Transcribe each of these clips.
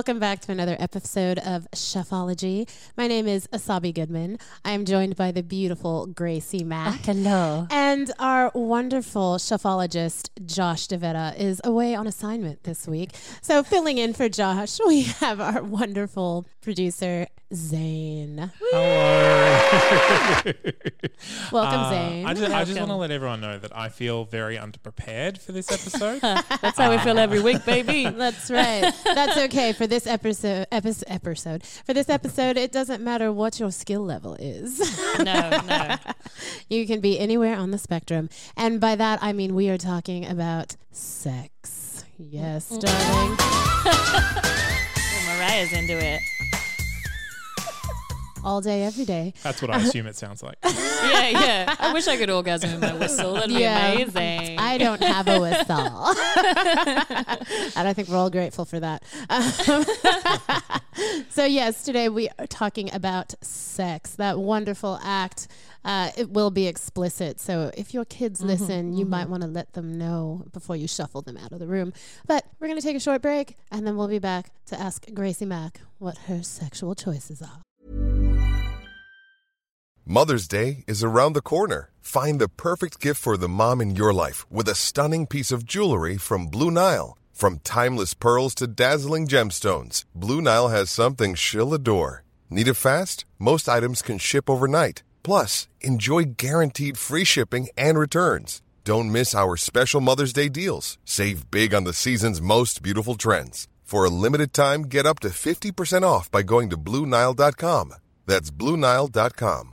welcome back to another episode of Shuffology. My name is Asabi Goodman. I am joined by the beautiful Gracie Mack. Hello. And our wonderful shuffleologist, Josh DeVetta, is away on assignment this week. So filling in for Josh, we have our wonderful producer, Zane. Hello. Welcome, Zane. I just want to let everyone know that I feel very underprepared for this episode. That's how we feel every week, baby. That's right. That's okay. For this episode, it doesn't matter what your skill level is. No. You can be anywhere on the spectrum. And by that, I mean we are talking about sex. Yes, darling. Well, Mariah's into it. All day, every day. That's what I assume it sounds like. Yeah. I wish I could orgasm with my whistle. That'd be amazing. I don't have a whistle. And I think we're all grateful for that. So yes, today we are talking about sex, that wonderful act. It will be explicit. So if your kids listen, you might want to let them know before you shuffle them out of the room. But we're going to take a short break and then we'll be back to ask Gracie Mack what her sexual choices are. Mother's Day is around the corner. Find the perfect gift for the mom in your life with a stunning piece of jewelry from Blue Nile. From timeless pearls to dazzling gemstones, Blue Nile has something she'll adore. Need it fast? Most items can ship overnight. Plus, enjoy guaranteed free shipping and returns. Don't miss our special Mother's Day deals. Save big on the season's most beautiful trends. For a limited time, get up to 50% off by going to BlueNile.com. That's BlueNile.com.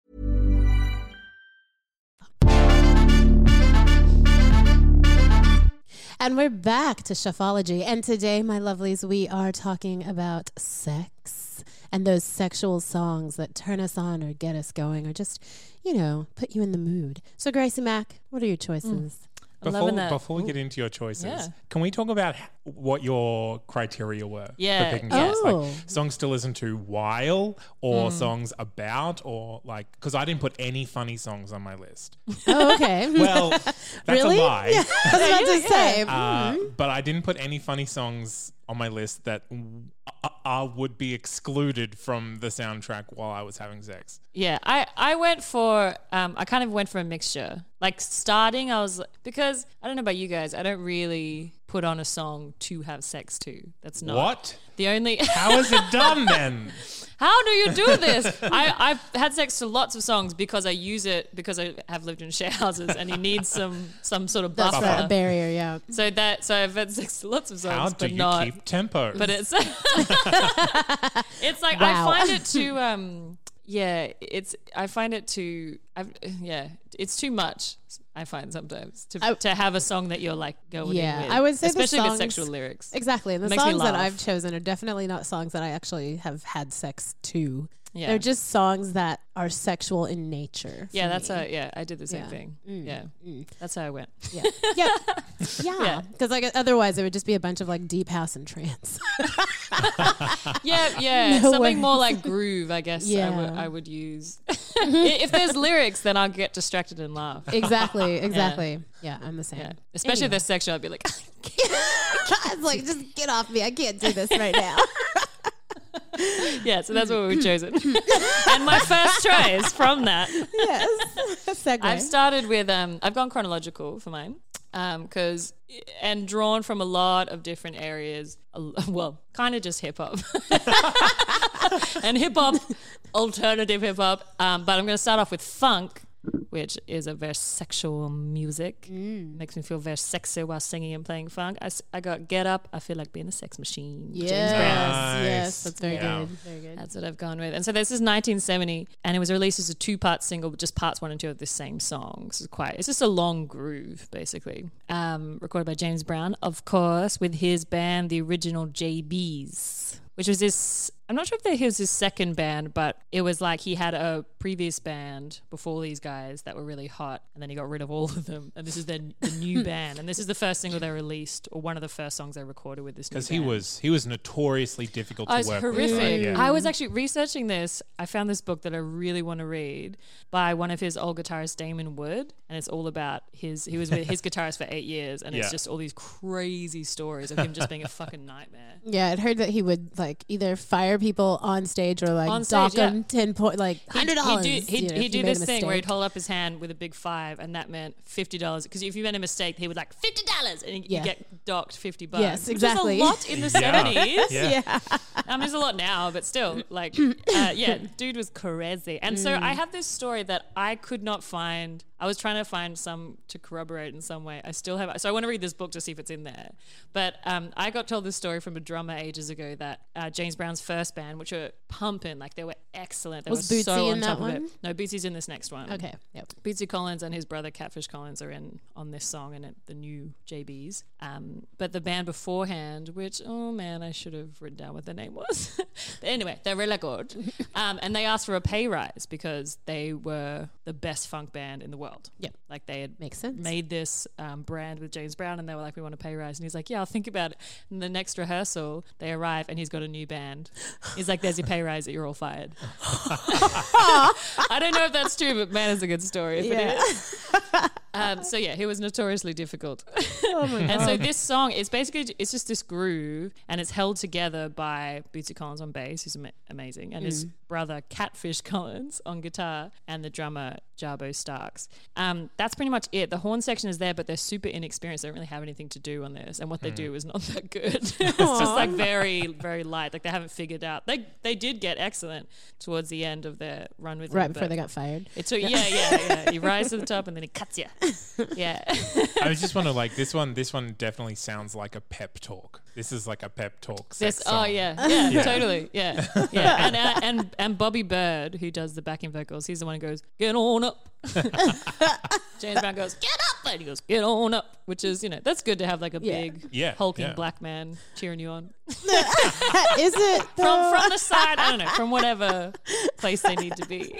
And we're back to Shuffology. And today, my lovelies, we are talking about sex and those sexual songs that turn us on or get us going or just, put you in the mood. So, Gracie Mack, what are your choices? Before we get into your choices, can we talk about what your criteria were for picking songs? Like songs to listen to while or songs about or like, because I didn't put any funny songs on my list. Oh, okay. Well, that's really? a lie. Yeah, I was about to say. But I didn't put any funny songs on my list that would be excluded from the soundtrack while I was having sex. Yeah, I went for, I kind of went for a mixture. Like starting, because I don't know about you guys, I don't really put on a song to have sex to. That's not. What? The only. How is it done then? How do you do this? I've had sex to lots of songs because I use it because I have lived in share houses and you need some sort of buffer. That's a barrier, yeah. So I've had sex to lots of songs, How do you keep tempo? But it's it's like wow. I find it too it's too much. I find sometimes to have a song that you're like going in with. I would say especially the songs, with sexual lyrics. Exactly. And the Makes me songs that laugh. I've chosen are definitely not songs that I actually have had sex to. Yeah. They're just songs that are sexual in nature. Yeah, that's me. I did the same thing. That's how I went. Yeah. Yeah. Because like otherwise it would just be a bunch of like deep house and trance. Yeah. No Something worries. more like groove, I guess. Yeah. I would use. If there's lyrics, then I'll get distracted and laugh. Exactly. Yeah, I'm the same. Yeah. Especially if they're sexual, I'd be like, It's like, just get off me. I can't do this right now. yeah, so that's what we've chosen. And my first choice from that. Yes. Segue. I've started with, I've gone chronological for mine. And drawn from a lot of different areas. Well, kind of just hip hop. And hip hop, alternative hip hop. But I'm going to start off with funk, which is a very sexual music. Makes me feel very sexy while singing and playing funk. I got Get Up, I Feel Like Being a Sex Machine. Yes. James Brown. Nice. Yes, that's very Yeah. good. Very good. That's what I've gone with. And so this is 1970, and it was released as a 2-part single, but just parts 1 and 2 of the same song. So it's just a long groove, basically. Recorded by James Brown, of course, with his band, the original JBs, which was this I'm not sure if that was his second band, but it was like he had a previous band before these guys that were really hot, and then he got rid of all of them, and this is the new band, and this is the first single they released, or one of the first songs they recorded with this new band. Because he was notoriously difficult to work with. Horrific. Right? Yeah. I was actually researching this. I found this book that I really want to read by one of his old guitarists, Damon Wood, and it's all about he was with his guitarist for 8 years, and it's just all these crazy stories of him just being a fucking nightmare. Yeah, I'd heard that he would like either fire people on stage or like dock them $10 like $100. He'd do this thing where he'd hold up his hand with a big 5, and that meant $50. Because if you made a mistake, he would like $50, and you get docked $50. Yes, exactly. Which is a lot in the 70s. Yeah. I mean, there's a lot now, but still, like, dude was crazy. And so I have this story that I could not find. I was trying to find some to corroborate in some way. I still have. So I want to read this book to see if it's in there. But I got told this story from a drummer ages ago that James Brown's first band, which were pumping, like they were excellent. They was were Bootsy so in on top that of one? it. No, Bootsy's in this next one. Okay. Yep. Bootsy Collins and his brother Catfish Collins are in on this song and the new JBs. But the band beforehand, which, oh man, I should have written down what the name was. But anyway, they're really good. And they asked for a pay rise because they were the best funk band in the world. Yep. Like they had Makes sense. made this brand with James Brown, and they were like, we want a pay rise. And he's like, yeah, I'll think about it. And the next rehearsal, they arrive and he's got a new band. He's like, there's your pay rise, you're all fired. I don't know if that's true, but man, it's a good story if it is. So yeah, he was notoriously difficult. Oh my God. And so this song is basically, it's just this groove, and it's held together by Bootsy Collins on bass, who's amazing, and his brother Catfish Collins on guitar, and the drummer Jarbo Starks. That's pretty much it. The horn section is there, but they're super inexperienced. They don't really have anything to do on this, and what they do is not that good. It's just like very, very light. Like they haven't figured out. They did get excellent towards the end of their run with Right him, before they got fired. It took, yeah. He rises to the top and then he cuts you. Yeah. I just want to like this one definitely sounds like a pep talk. This is like a pep talk sex song. Oh yeah, totally, yeah. And Bobby Bird, who does the backing vocals, he's the one who goes, "Get on up." James Brown goes, "Get up," and he goes, "Get on up," which is, that's good to have like a big hulking black man cheering you on. Is it from the side? I don't know, from whatever place they need to be.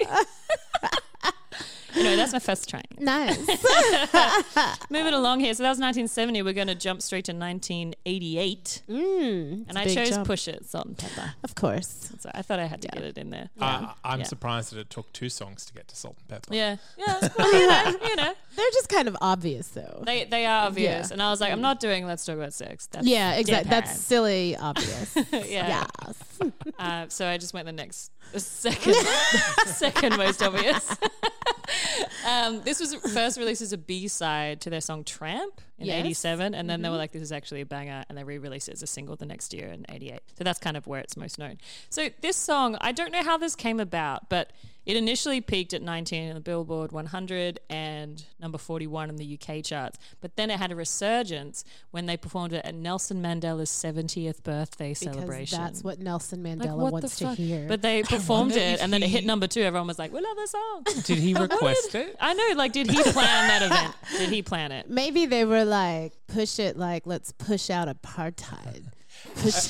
That's my first train. Nice. Moving along here. So that was 1970. We're going to jump straight to 1988. And I chose jump. Push It, Salt and Pepper. Of course. So I thought I had to get it in there. I'm surprised that it took 2 songs to get to Salt and Pepper. Yeah. Well, They're just kind of obvious, though. They are obvious. Yeah. And I was like, I'm not doing Let's Talk About Sex. That's exactly. deadpan. That's silly obvious. Yeah. Yes. So I just went the second most obvious. This was first released as a B-side to their song Tramp in 87, and then they were like, this is actually a banger, and they re-released it as a single the next year in 88. So that's kind of where it's most known. So this song, I don't know how this came about, but it initially peaked at 19 in the Billboard 100 and number 41 in the UK charts. But then it had a resurgence when they performed it at Nelson Mandela's 70th birthday celebration. That's what Nelson Mandela wants to hear. But they performed it, and then it hit number 2. Everyone was like, we love this song. Did he request it? I know, like, did he plan that event? Did he plan it? Maybe they were like, push it, like, let's push out apartheid. Push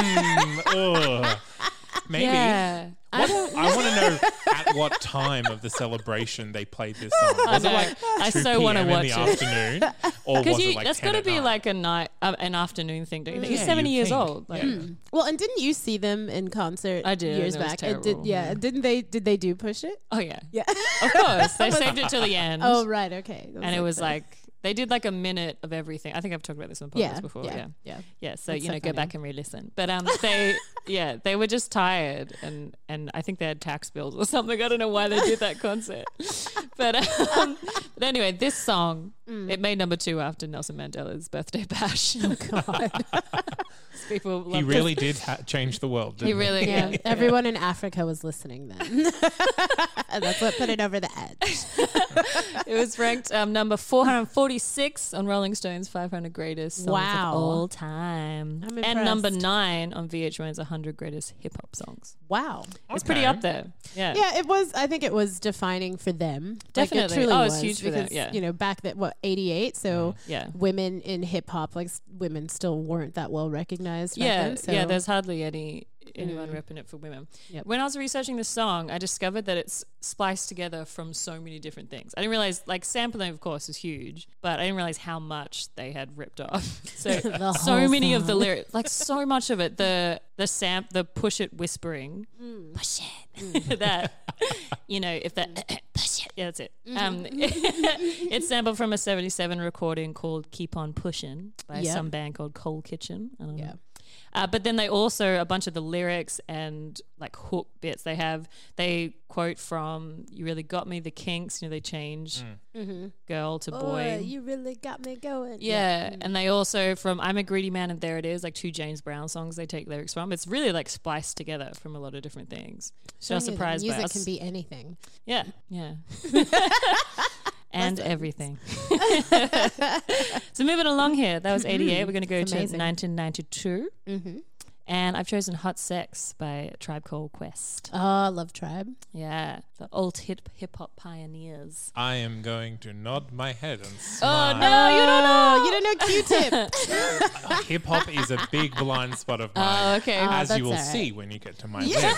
Maybe. Yeah. I want to know at what time of the celebration they played this song. Was it like I 2 so want to p.m. watch in the it. afternoon? Or was it like that's 10 got to at be night? like a night, an afternoon thing, don't you think? He's Yeah, 70 you'd years think. old. Like, Well, and didn't you see them in concert I did, years and it was back? terrible. Didn't they? Did they do Push It? Oh, yeah. Yeah. Of course. They saved it till the end. Oh, right. Okay. And it was like, they did like a minute of everything. I think I've talked about this on the podcast before. Yeah. So, That's so go funny. back and re-listen. But they were just tired, and I think they had tax bills or something. I don't know why they did that concert. But anyway, this song, it made number 2 after Nelson Mandela's birthday bash. Oh, God. People He really did change the world, didn't he? He really, Yeah. Everyone in Africa was listening then. And that's what put it over the edge. It was ranked number 446 on Rolling Stone's 500 Greatest Songs Wow. of All Time. I'm And number impressed. 9 on VH1's 100 Greatest Hip Hop Songs. Wow. It's pretty up there. Yeah. Yeah, it was. I think it was defining for them. Definitely. Like, it truly Oh, was it's huge for them, because, yeah. back then, 88? So Yeah. women in hip hop, like women still weren't that well recognized back Yeah, then. So. there's hardly any anyone repping it for women. Yep. When I was researching this song, I discovered that it's spliced together from so many different things. I didn't realize, like, sampling, of course, is huge, but I didn't realize how much they had ripped off. So so many of the lyrics, like so much of it, the push it whispering, push it, that, you know, if that push it, yeah, that's it. It's sampled from a 77 recording called Keep On Pushin' by some band called Cold Kitchen. I don't know. But then they also, a bunch of the lyrics and like hook bits they quote from You Really Got Me, the Kinks, you know, they change girl to boy. Oh, you really got me going. Yeah. And they also, from I'm a Greedy Man and There It Is, like 2 James Brown songs they take lyrics from. It's really like spliced together from a lot of different things. So I was surprised by us. Music can be anything. Yeah. And everything. So moving along here, that was 88. We're going to go to 1992. And I've chosen Hot Sex by Tribe Called Quest. Oh, I love Tribe. Yeah, the old hip-hop pioneers. I am going to nod my head and smile. Oh, no, you don't know. You don't know Q-Tip. Hip-hop is a big blind spot of mine. Oh, okay. As you will see when you get to my list.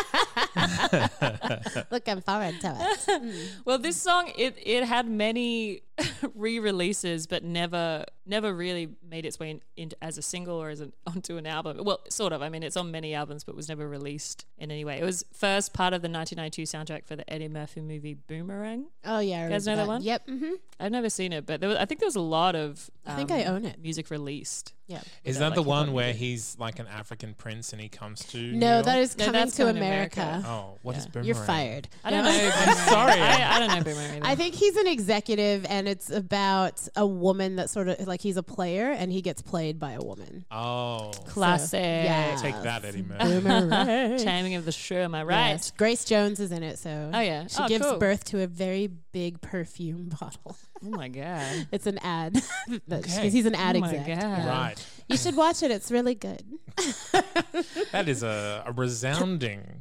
Looking forward to it. Well, this song, it had many re-releases, but never really made its way into as a single or onto an album. Well, sort of. I mean, it's on many albums, but was never released in any way. It was first part of the 1992 soundtrack for the Eddie Murphy movie Boomerang. Oh, yeah. You guys know that one? Yep. Mm-hmm. I've never seen it, but I think there was a lot of I think I own it. music released. Yeah. Is that the one where he's like an African prince and he comes to New No, York? that is Coming that's to America. Oh, what is Boomerang? You're fired. I don't know. Boomerang. Sorry. I don't know Boomerang either. I think he's an executive, and it's about a woman that sort of like he's a player, and he gets played by a woman. Oh. Classic. yeah. Take that, Eddie Murphy. Boomerang. Taming of the Shrew, am I right? Yes. Grace Jones is in it, so Oh, yeah. she gives birth to a very big perfume bottle. Oh, my God. It's an ad. Okay. He's an ad Oh, my exec. God. Right. You should watch it. It's really good. That is a resounding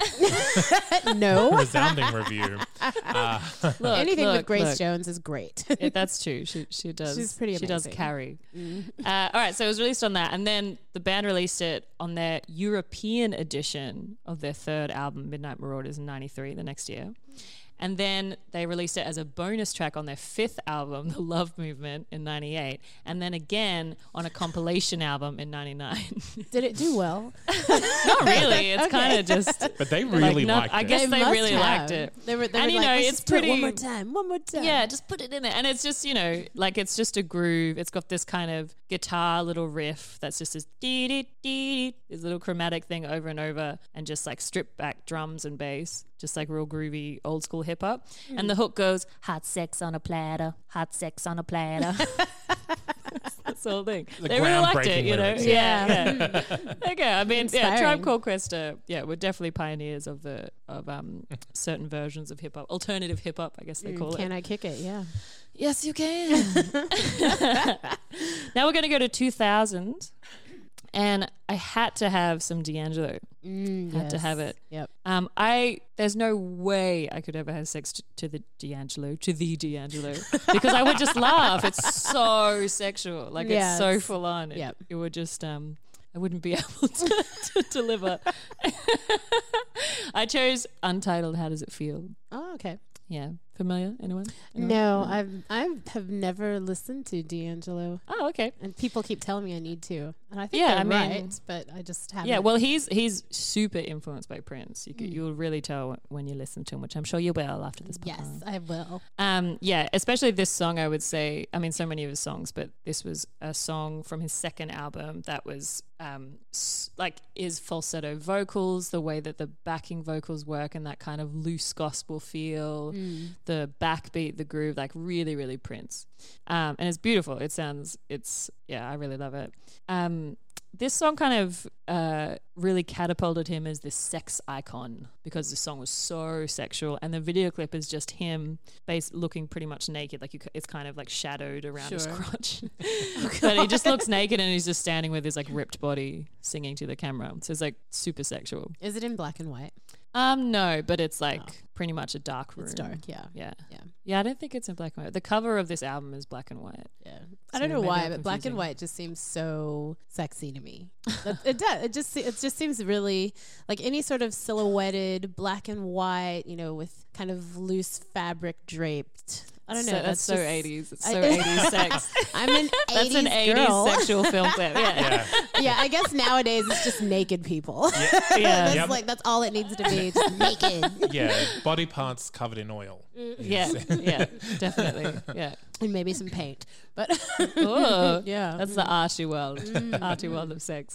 resounding review. Look, Anything with Grace look. Jones is great. That's true. She does. She's pretty She does amazing. carry. All right, so it was released on that, and then the band released it on their European edition of their third album, Midnight Marauders, in '93, the next year. And then they released it as a bonus track on their 5th album, The Love Movement, in '98. And then again on a compilation album in '99. Did it do well? Not really. It's kind of just... But they really liked I it. guess they must really have. liked it. They were And, like, you know, let's it's just do it pretty... one more time. Yeah, just put it in there. And it's just, you know, like it's just a groove. It's got this kind of guitar little riff that's just this dee-dee-dee-dee, this little chromatic thing over and over, and just like stripped back drums and bass, just like real groovy old school hip hop. And the hook goes, hot sex on a platter, hot sex on a platter. That's the whole thing. They really liked it, you know. lyrics. Yeah. Okay, I mean, yeah, Tribe Inspiring. Called Quest, we're definitely pioneers of certain versions of hip hop, alternative hip hop, I guess they call it. Can I kick it? Yeah. Yes, you can. Now we're going to go to 2000, and I had to have some D'Angelo. Had to have it. Yep. There's no way I could ever have sex to the D'Angelo, because I would just laugh. It's so sexual, like Yeah, it's so it's- full on. yep. It would just I wouldn't be able to deliver. I chose Untitled. How does it feel? Oh, okay. Yeah, familiar? Anyone? No, I have never listened to D'Angelo, Oh, okay. and people keep telling me I need to, and I think Yeah, they're I mean- right, but I just haven't. Yeah, well, he's super influenced by Prince. You'll really tell when you listen to him, which I'm sure you will after this podcast. yes, I will. Yeah, especially this song, I would say. I mean, so many of his songs, but this was a song from his second album that was like his falsetto vocals, the way that the backing vocals work, and that kind of loose gospel feel, the backbeat, the groove, like really, really Prince. And it's beautiful. I really love it. This song kind of really catapulted him as this sex icon because the song was so sexual, and the video clip is just him looking pretty much naked, like it's kind of like shadowed around his Sure. crotch. But he just looks naked, and he's just standing with his like ripped body singing to the camera. So it's like super sexual. Is it in black and white? No, but it's like pretty much a dark room. It's dark, yeah. I don't think it's in black and white. The cover of this album is black and white. Yeah, I don't know why, but black and white just seems so sexy to me. It does. It just seems really like any sort of silhouetted black and white, with kind of loose fabric draped. I don't know. That's so 80s. It's so 80s sex. I'm an 80s That's an 80s girl. sexual film clip. Yeah. Yeah, I guess nowadays it's just naked people. Yeah. That's like that's all it needs to be, just naked. Yeah, body parts covered in oil. Yeah, definitely. Yeah. And maybe some paint. But yeah. That's the arty world. Arty world of sex.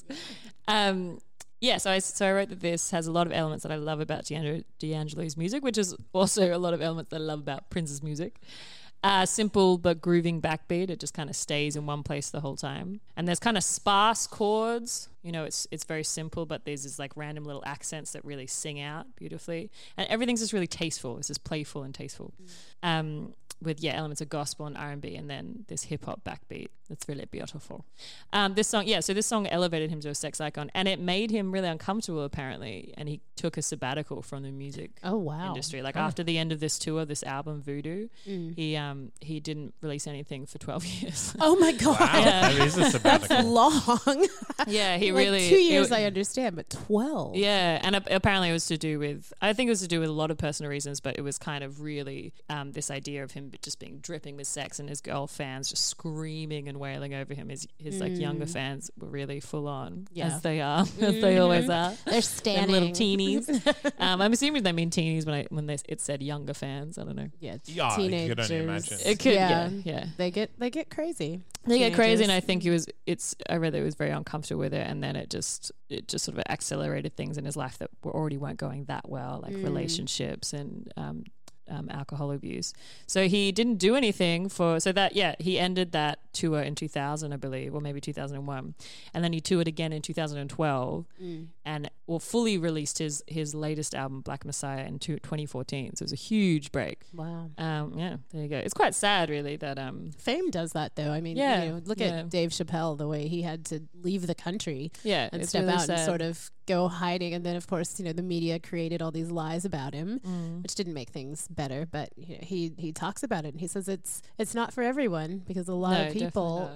So I wrote that this has a lot of elements that I love about D'Angelo's music, which is also a lot of elements that I love about Prince's music. Simple but grooving backbeat. It just kind of stays in one place the whole time. And there's kind of sparse chords. It's very simple, but there's this like random little accents that really sing out beautifully. And everything's just really tasteful. It's just playful and tasteful. With elements of gospel and R&B, and then this hip hop backbeat. That's really beautiful. This song elevated him to a sex icon, and it made him really uncomfortable apparently. And he took a sabbatical from the music industry. Like after the end of this tour, this album Voodoo, he didn't release anything for 12 years. Oh my god, wow. That is a sabbatical. That's long. Yeah, he like really 2 years. I understand, but 12. Yeah, and apparently it was to do with. I think it was to do with a lot of personal reasons, but it was kind of really this idea of him just being dripping with sex, and his girl fans just screaming and wailing over him. His like younger fans were really full on, as they are, as they always are. They're standing little teenies. I'm assuming they mean teenies when it said younger fans. I don't know. Yeah, teenagers. You could only imagine. It could, yeah. They get crazy. They get crazy, and I think I read that he was very uncomfortable with it, and then it just sort of accelerated things in his life that weren't going that well, like relationships and alcohol abuse. So he didn't do anything he ended that tour in 2000, I believe, or maybe 2001, and then he toured again in 2012 and fully released his latest album Black Messiah in 2014. So it was a huge break. Wow. There you go. It's quite sad really that fame does that though. I mean, look at Dave Chappelle, the way he had to leave the country and step really out sad. and sort of go hiding, and then of course the media created all these lies about him, which didn't make things better, but he talks about it and he says it's not for everyone, because a lot of people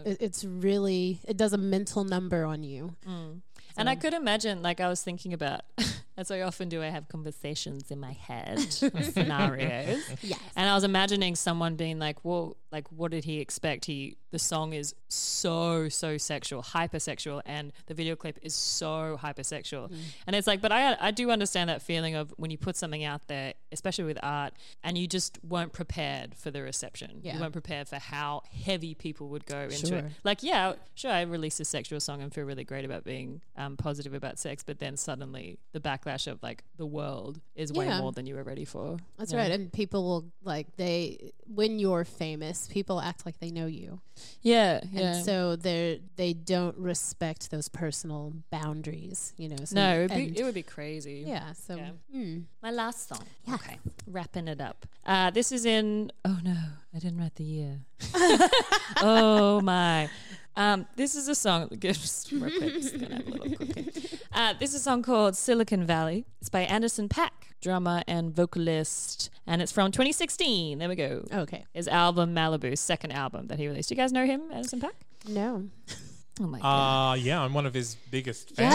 it does a mental number on you. And I could imagine, like I was thinking about, as I often do, I have conversations in my head, scenarios. Yes. And I was imagining someone being like, well, like what did he expect? The song is so sexual, hypersexual, and the video clip is so hypersexual. And it's like, but I do understand that feeling of when you put something out there, especially with art, and you just weren't prepared for the reception. Yeah. You weren't prepared for how heavy people would go into it. Like, yeah, sure, I released a sexual song and feel really great about being positive about sex, but then suddenly the backlash of like the world is way more than you were ready for. That's right. And people will when you're famous, people act like they know you. Yeah. And so they don't respect those personal boundaries, So no, it would be crazy. Yeah. So my last song. Yeah. Okay. Wrapping it up. This is in oh no, I didn't write the year. Oh my. This is a song. Just real quick, just gonna have a little cookie. This is a song called Silicon Valley. It's by Anderson .Paak, drummer and vocalist, and it's from 2016. There we go. Okay. His album Malibu, second album that he released. Do you guys know him, Anderson .Paak? No. Oh my god. Yeah, I'm one of his biggest fans.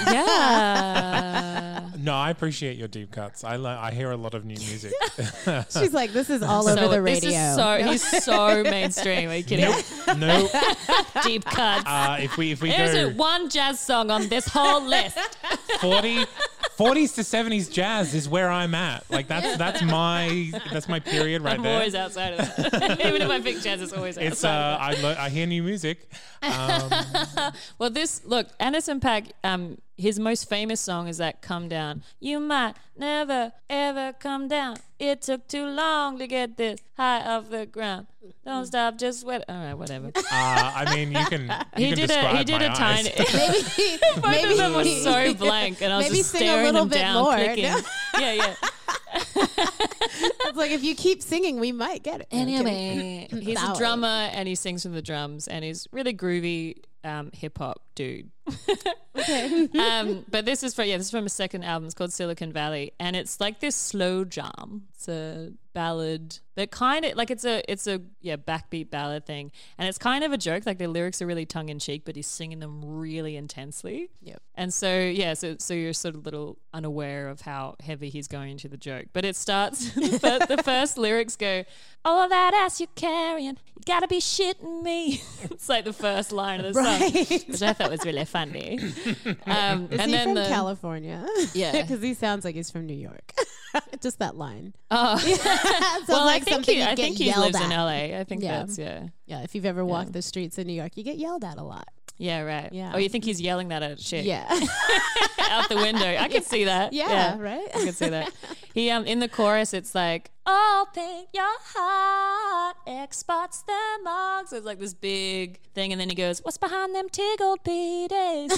Yeah. No, I appreciate your deep cuts. I hear a lot of new music. She's like, this is all over the radio. He's so mainstream. Are you kidding? Nope. Deep cuts. If we There go isn't one jazz song on this whole list. 40s to 70s jazz is where I'm at. Like that's my period right I'm there. always outside of that. Even if I pick jazz, it's always outside. It's of that. I hear new music. Well, Anderson .Paak, his most famous song is that "Come Down." You might never ever come down. It took too long to get this high off the ground. Don't stop, just wait. All right, whatever. I mean, you can. He did a tiny. Both of them were so blank, and I was just staring them down, clicking. No. Yeah. It's like, if you keep singing, we might get it. Anyway, he's a drummer and he sings with the drums, and he's really groovy hip hop dude. Okay. But this is from a second album. It's called Silicon Valley, and it's like this slow jam. It's a ballad that kind of like it's a backbeat ballad thing, and it's kind of a joke. Like the lyrics are really tongue in cheek, but he's singing them really intensely. Yep. And so so you're sort of a little unaware of how heavy he's going into the joke. But it starts. The first lyrics go, "All of that ass you're carrying, you gotta be shitting me." It's like the first line of the song, which I thought was really funny. Is he from California? Yeah, because he sounds like he's from New York. Just that line. Oh, well, like I think he lives in LA. I think that's Yeah, if you've ever walked the streets in New York, you get yelled at a lot. Yeah, right. Yeah. Oh, you think he's yelling that at shit? Yeah. Out the window. I could see that. Yeah, right? I could see that. He in the chorus it's like, "Oh, think your heart exports the mugs." So it's like this big thing, and then he goes, "What's behind them tiggled beaties?"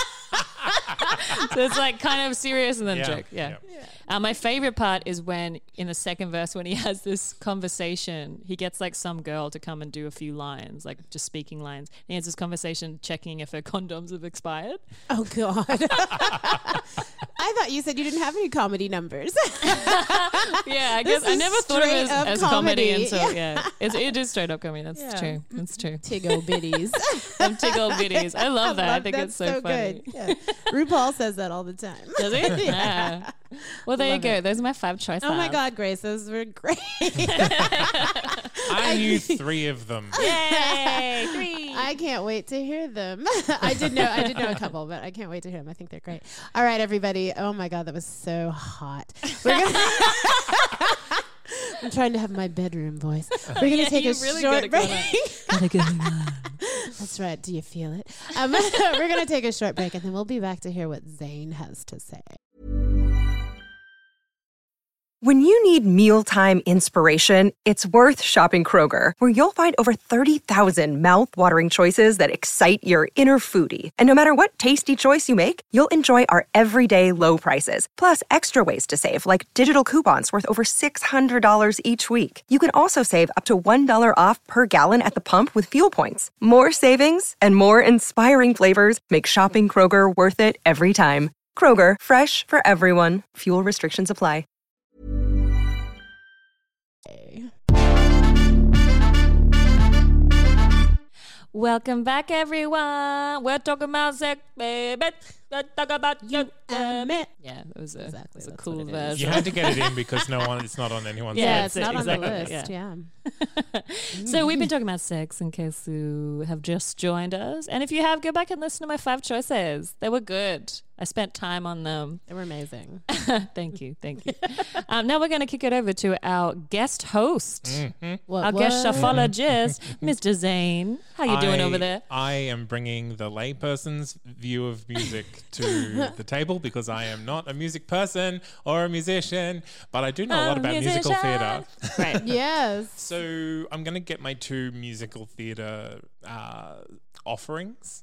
So it's like kind of serious and then joke. Yeah. My favorite part is when in the second verse when he has this conversation, he gets like some girl to come and do a few lines, like just speaking lines. And he has this conversation checking if her condoms have expired. Oh God. I thought you said you didn't have any comedy numbers. Yeah, I guess I never thought of it as comedy until it is straight up comedy. That's true. That's true. Tiggle bitties. Some tiggle bitties. I love that. I think it's so funny. Good. Yeah. RuPaul says that all the time. Does he? Yeah. Well, there you go. Those are my 5 choices. Oh my God, Grace, those were great. I knew 3 of them. Yay, 3. I can't wait to hear them. I did know a couple, but I can't wait to hear them. I think they're great. All right, everybody. Oh my God, that was so hot. I'm trying to have my bedroom voice. We're going to take a short break. That's right. Do you feel it? We're going to take a short break, and then we'll be back to hear what Zane has to say. When you need mealtime inspiration, it's worth shopping Kroger, where you'll find over 30,000 mouth-watering choices that excite your inner foodie. And no matter what tasty choice you make, you'll enjoy our everyday low prices, plus extra ways to save, like digital coupons worth over $600 each week. You can also save up to $1 off per gallon at the pump with fuel points. More savings and more inspiring flavors make shopping Kroger worth it every time. Kroger, fresh for everyone. Fuel restrictions apply. Welcome back, everyone. We're talking about sex, baby. Let's talk about you and me. Yeah, it was a cool version. You had to get it in because it's not on anyone's list. Yeah, it's not on the list. Yeah. So we've been talking about sex in case you have just joined us. And if you have, go back and listen to my 5 choices. They were good. I spent time on them. They were amazing. Thank you. Now we're going to kick it over to our guest host, guest shuffleologist, Mr. Zane. How you doing over there? I am bringing the layperson's view of music to the table because I am not a music person or a musician, but I do know a lot about musical theatre. Right. Yes. So I'm going to get my 2 musical theatre offerings.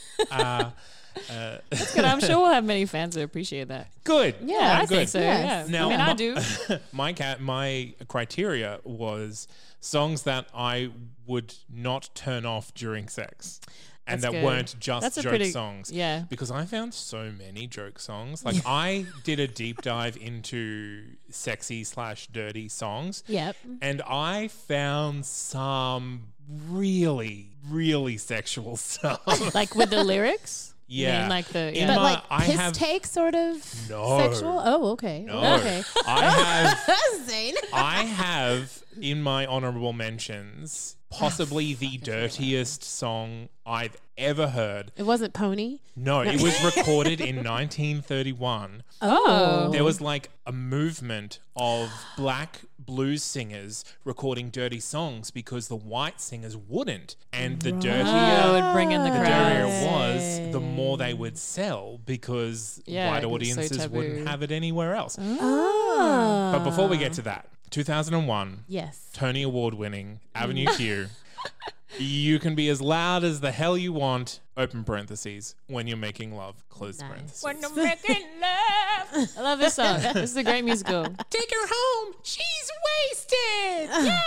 That's good. I'm sure we'll have many fans that appreciate that. Good. Yeah, I good. think so. Yes. Yeah. Now, I do. My criteria was songs that I would not turn off during sex. And That's that good. weren't just joke songs. Yeah. Because I found so many joke songs. Like I did a deep dive into sexy/dirty songs. Yep. And I found some really, really sexual stuff. Like with the lyrics? Yeah. You mean like the But like piss take sort of sexual? Oh, okay. No. Okay. Zane. I have in my honorable mentions possibly the dirtiest song I've ever heard. It wasn't Pony? No, it was recorded in 1931. Oh. There was like a movement of black blues singers recording dirty songs because the white singers wouldn't. And the dirtier would bring in the dirtier crowd. it was, the more they would sell because white audiences wouldn't have it anywhere else. Oh. But before we get to that, 2001, Yes. Tony Award winning Avenue Q. You can be as loud as the hell you want, open parentheses, when you're making love, close parentheses. When I'm making love. I love this song. This is a great musical. Take her home. She's wasted.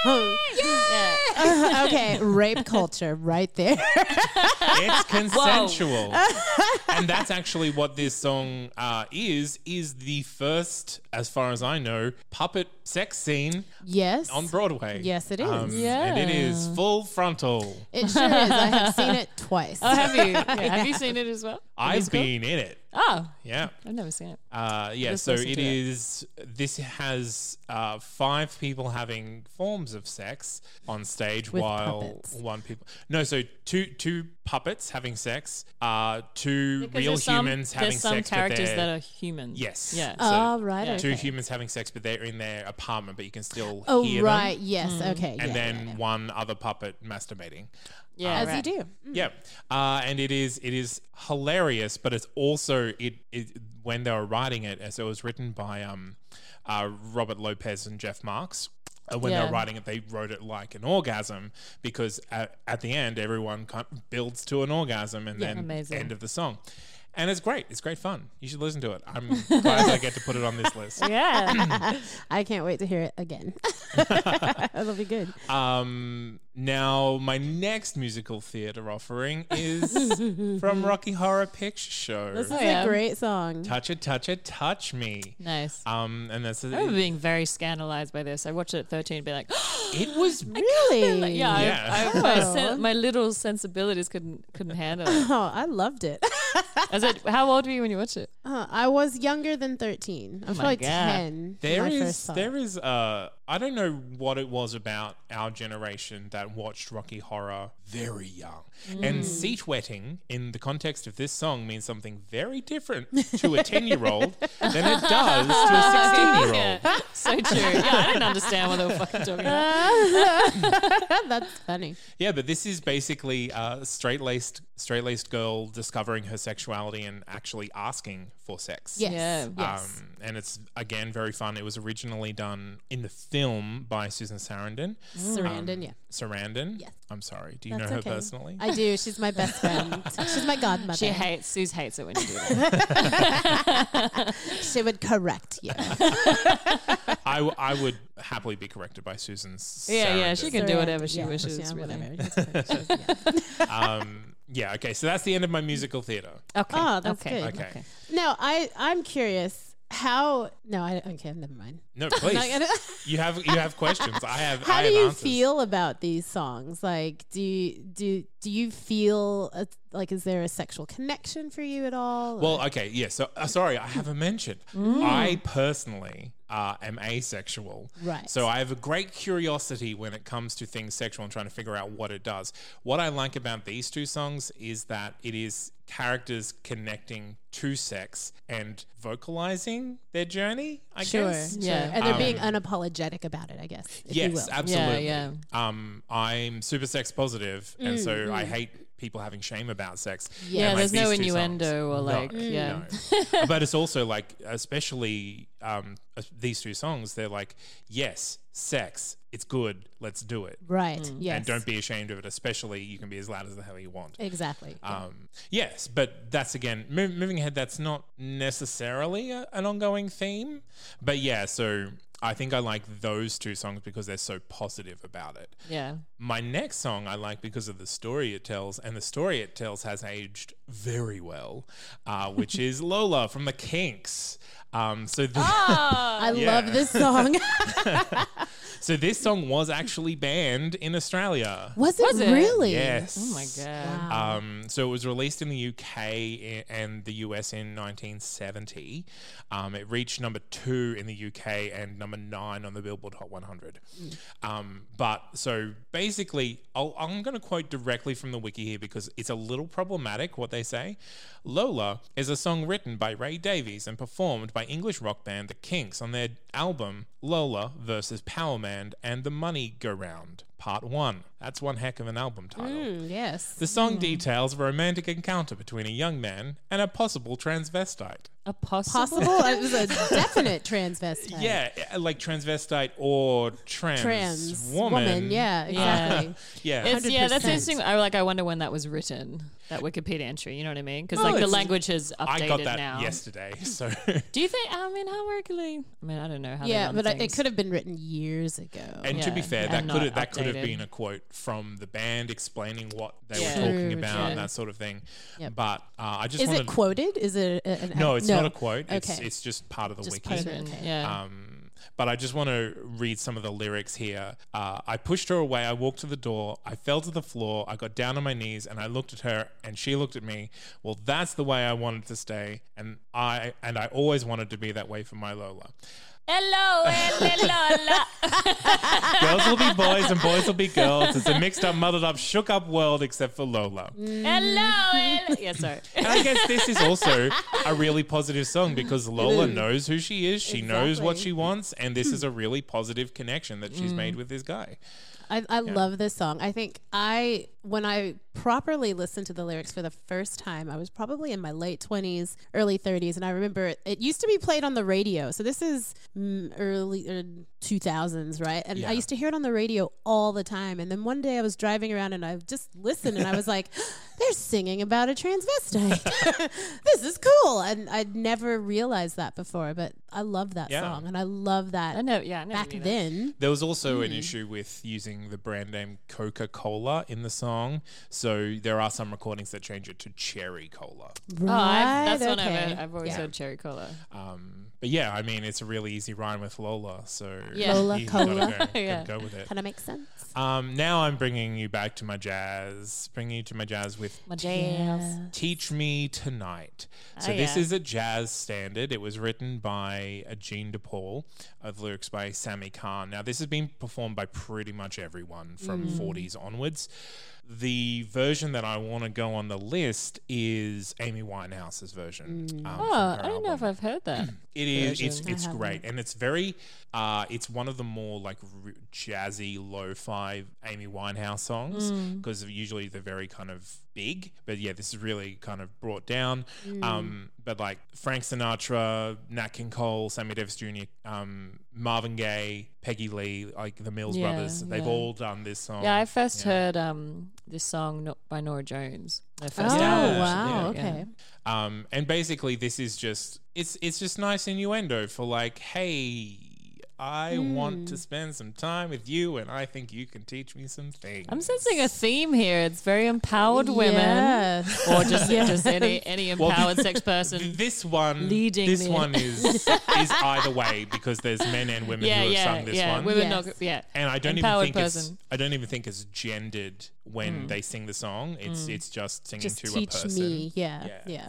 Okay, rape culture right there. It's consensual. And that's actually what this song is the first, as far as I know, puppet sex scene Yes. on Broadway. Yes, it is. And it is full frontal. It sure is. I have seen it twice. Oh, have you? Have you seen it as well? I've been in it. Oh, Yeah. I've never seen it. So it is. This has 5 people having forms of sex on stage With while puppets. one people. No, so two puppets having sex. 2 Because real humans having there's some sex. characters but that they're, are humans. yes. Yeah. Oh, right. Yeah. 2 Okay. humans having sex, but they're in their apartment, but you can still Oh, hear right. them. Yes. Okay. And yeah, then yeah. one other puppet masturbating. Yeah. As right. you do. Yeah, and it is hilarious, but it's also it when they were writing it, so it was written by Robert Lopez and Jeff Marks. When they Yeah. were writing it, they wrote it like an orgasm because at the end, everyone kind of builds to an orgasm and then Amazing. end of the song. And it's great. It's great fun. You should listen to it. I'm glad I get to put it on this list. Yeah. I can't wait to hear it again. That'll be good. Now, my next musical theatre offering is from Rocky Horror Picture Show. This is yeah. a great song. Touch It, Touch It, Touch Me. Nice. And that's I remember being very scandalized by this. I watched it at 13 and be like, it was Really? yeah, Yeah. my little sensibilities couldn't handle it. Oh, I loved it. How old were you when you watched it? I was younger than 13. I was my probably God. 10. when I first saw it. I don't know what it was about our generation that watched Rocky Horror very young. And seat wetting in the context of this song means something very different to a 10-year-old than it does to a 16-year-old. Yeah, so true. Yeah, I didn't understand what they were fucking talking about. That's funny. Yeah, but this is basically a straight-laced girl discovering her sexuality and actually asking for sex. Yes. Yeah. Yes. And it's, again, very fun. It was originally done in the film by Susan Sarandon. Sarandon, yeah. Sarandon? Yes. I'm sorry. Do you That's know her okay. personally? I do. She's my best friend. She's my godmother. Suze hates it when you do that. She would correct you. I would happily be corrected by Susan Yeah, Sarandon. she can do whatever she Yeah, wishes. yeah, really. whatever. Yeah, okay. So that's the end of my musical theatre. Okay. Oh, that's okay. good. Okay. No, I'm curious. Okay, never mind. No, please. Not gonna- You have questions. I have How I do have you answers. feel about these songs? Like, do you feel like, is there a sexual connection for you at all? Well, okay, yeah. So, sorry, I haven't mentioned. I personally am asexual. Right. So I have a great curiosity when it comes to things sexual and trying to figure out what it does. What I like about these 2 songs is that it is characters connecting to sex and vocalizing their journey, I guess. Yeah. And they're being unapologetic about it, I guess. If you Yes, will. absolutely. Yeah, I'm super sex positive, and so I hate people having shame about sex. Yeah, Yeah, And, like, there's no these 2 innuendo or songs, like, no, yeah. no. But it's also like, especially these 2 songs, they're like, yes, sex, it's good, let's do it. Right. Yes. And don't be ashamed of it, especially you can be as loud as the hell you want. Exactly. Yes, but that's again, moving ahead, that's not necessarily an ongoing theme. But yeah, so I think I like those 2 songs because they're so positive about it. Yeah. My next song I like because of the story it tells, and the story it tells has aged very well, which is Lola from the Kinks. I yeah. love this song. So this song was actually banned in Australia. Was it it? really? Yes. Oh my God. Wow. So it was released in the UK and the US in 1970. It reached number 2 in the UK and number 9 on the Billboard Hot 100. But so basically, I'm going to quote directly from the wiki here because it's a little problematic what they say. Lola is a song written by Ray Davies and performed by English rock band The Kinks on their album Lola vs. Powerman and The Money Go Round, Part 1. That's one heck of an album title. Yes. The song details a romantic encounter between a young man and a possible transvestite. A possible? It was a definite transvestite. Yeah, like transvestite or trans woman. Yeah, exactly. Yeah. That's interesting. I wonder when that was written, that Wikipedia entry. You know what I mean? Because the language has updated I got that now. yesterday. So do you think? I mean, how regularly? I mean, I don't know how. Yeah, they but it could have been written years ago. And to be fair, that could have been a quote from the band explaining what they were talking about and that sort of thing. Yep. But I just is it quoted? Is it no? It's not a quote. Okay. It's just part of the wiki. Part of it, okay. Yeah. But I just want to read some of the lyrics here. I pushed her away. I walked to the door. I fell to the floor. I got down on my knees and I looked at her and she looked at me. Well, that's the way I wanted to stay. And I always wanted to be that way for my Lola. Hello, Lola. Girls will be boys and boys will be girls. It's a mixed up, muddled up, shook up world except for Lola. Hello. Yeah, sorry. And I guess this is also a really positive song because Lola knows who she is. She knows what she wants. And this is a really positive connection that she's made with this guy. I love this song. I think when I properly listened to the lyrics for the first time, I was probably in my late 20s, early 30s. And I remember it used to be played on the radio. So this is early 2000s, right? And I used to hear it on the radio all the time. And then one day I was driving around and I just listened and I was like, they're singing about a transvestite. This is cool. And I'd never realized that before, but I love that song. And I love that. I know, I never back knew that. then. There was also an issue with using the brand name Coca-Cola in the song. So there are some recordings that change it to Cherry Cola. Right. That's one okay. I've always heard Cherry Cola. But yeah, I mean, it's a really easy rhyme with Lola. So Lola you Cola. gotta go with it. Kind of makes sense. Now I'm bringing you back to my jazz. With My jazz. Teach Me Tonight. So this is a jazz standard. It was written by Gene DePaul, with lyrics by Sammy Kahn. Now this has been performed by pretty much everyone from 40s onwards. The version that I want to go on the list is Amy Winehouse's version. I don't know if I've heard that. It is. It's great, and it's very. It's one of the more like jazzy, lo-fi Amy Winehouse songs because usually they're very kind of big. But yeah, this is really kind of brought down. But like Frank Sinatra, Nat King Cole, Sammy Davis Jr., Marvin Gaye, Peggy Lee, like the Mills Brothers, they've all done this song. Yeah, I first heard this song by Norah Jones. Their first Oh, album. wow. Okay. And basically this is just it's just nice innuendo for like, hey, I want to spend some time with you and I think you can teach me some things. I'm sensing a theme here. It's very empowered women. Yes. Or just any empowered sex person. This one leading this the- one is either way because there's men and women who have sung this one. Women Yes. And I don't Empowered even think person. I don't even think it's gendered when they sing the song. It's just singing Just to a teach person. me. Yeah.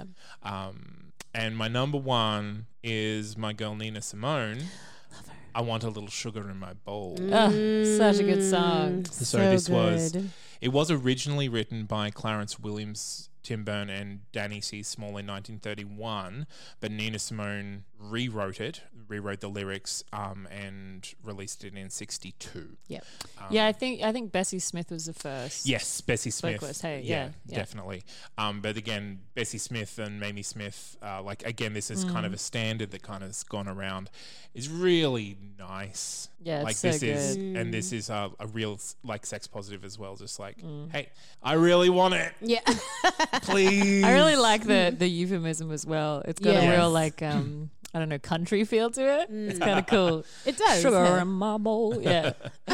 And my number one is my girl Nina Simone. I want a little sugar in my bowl. Such a good song. So this it was originally written by Clarence Williams, Tim Byrne, and Danny C. Small in 1931, but Nina Simone rewrote the lyrics, and released it in 1962. Yep. I think Bessie Smith was the first. Yes, Bessie Smith. Vocalist, hey, yeah, yeah. definitely. But again, Bessie Smith and Mamie Smith, this is kind of a standard that kind of has gone around. Is really nice. Yeah, like it's so this is, good. and this is a real like sex positive as well. Just like, hey, I really want it. Yeah. Please. I really like the euphemism as well. It's got a Yes. real like I don't know, country feel to it. It's kind of cool. It does. Sugar yeah. in my bowl. Yeah.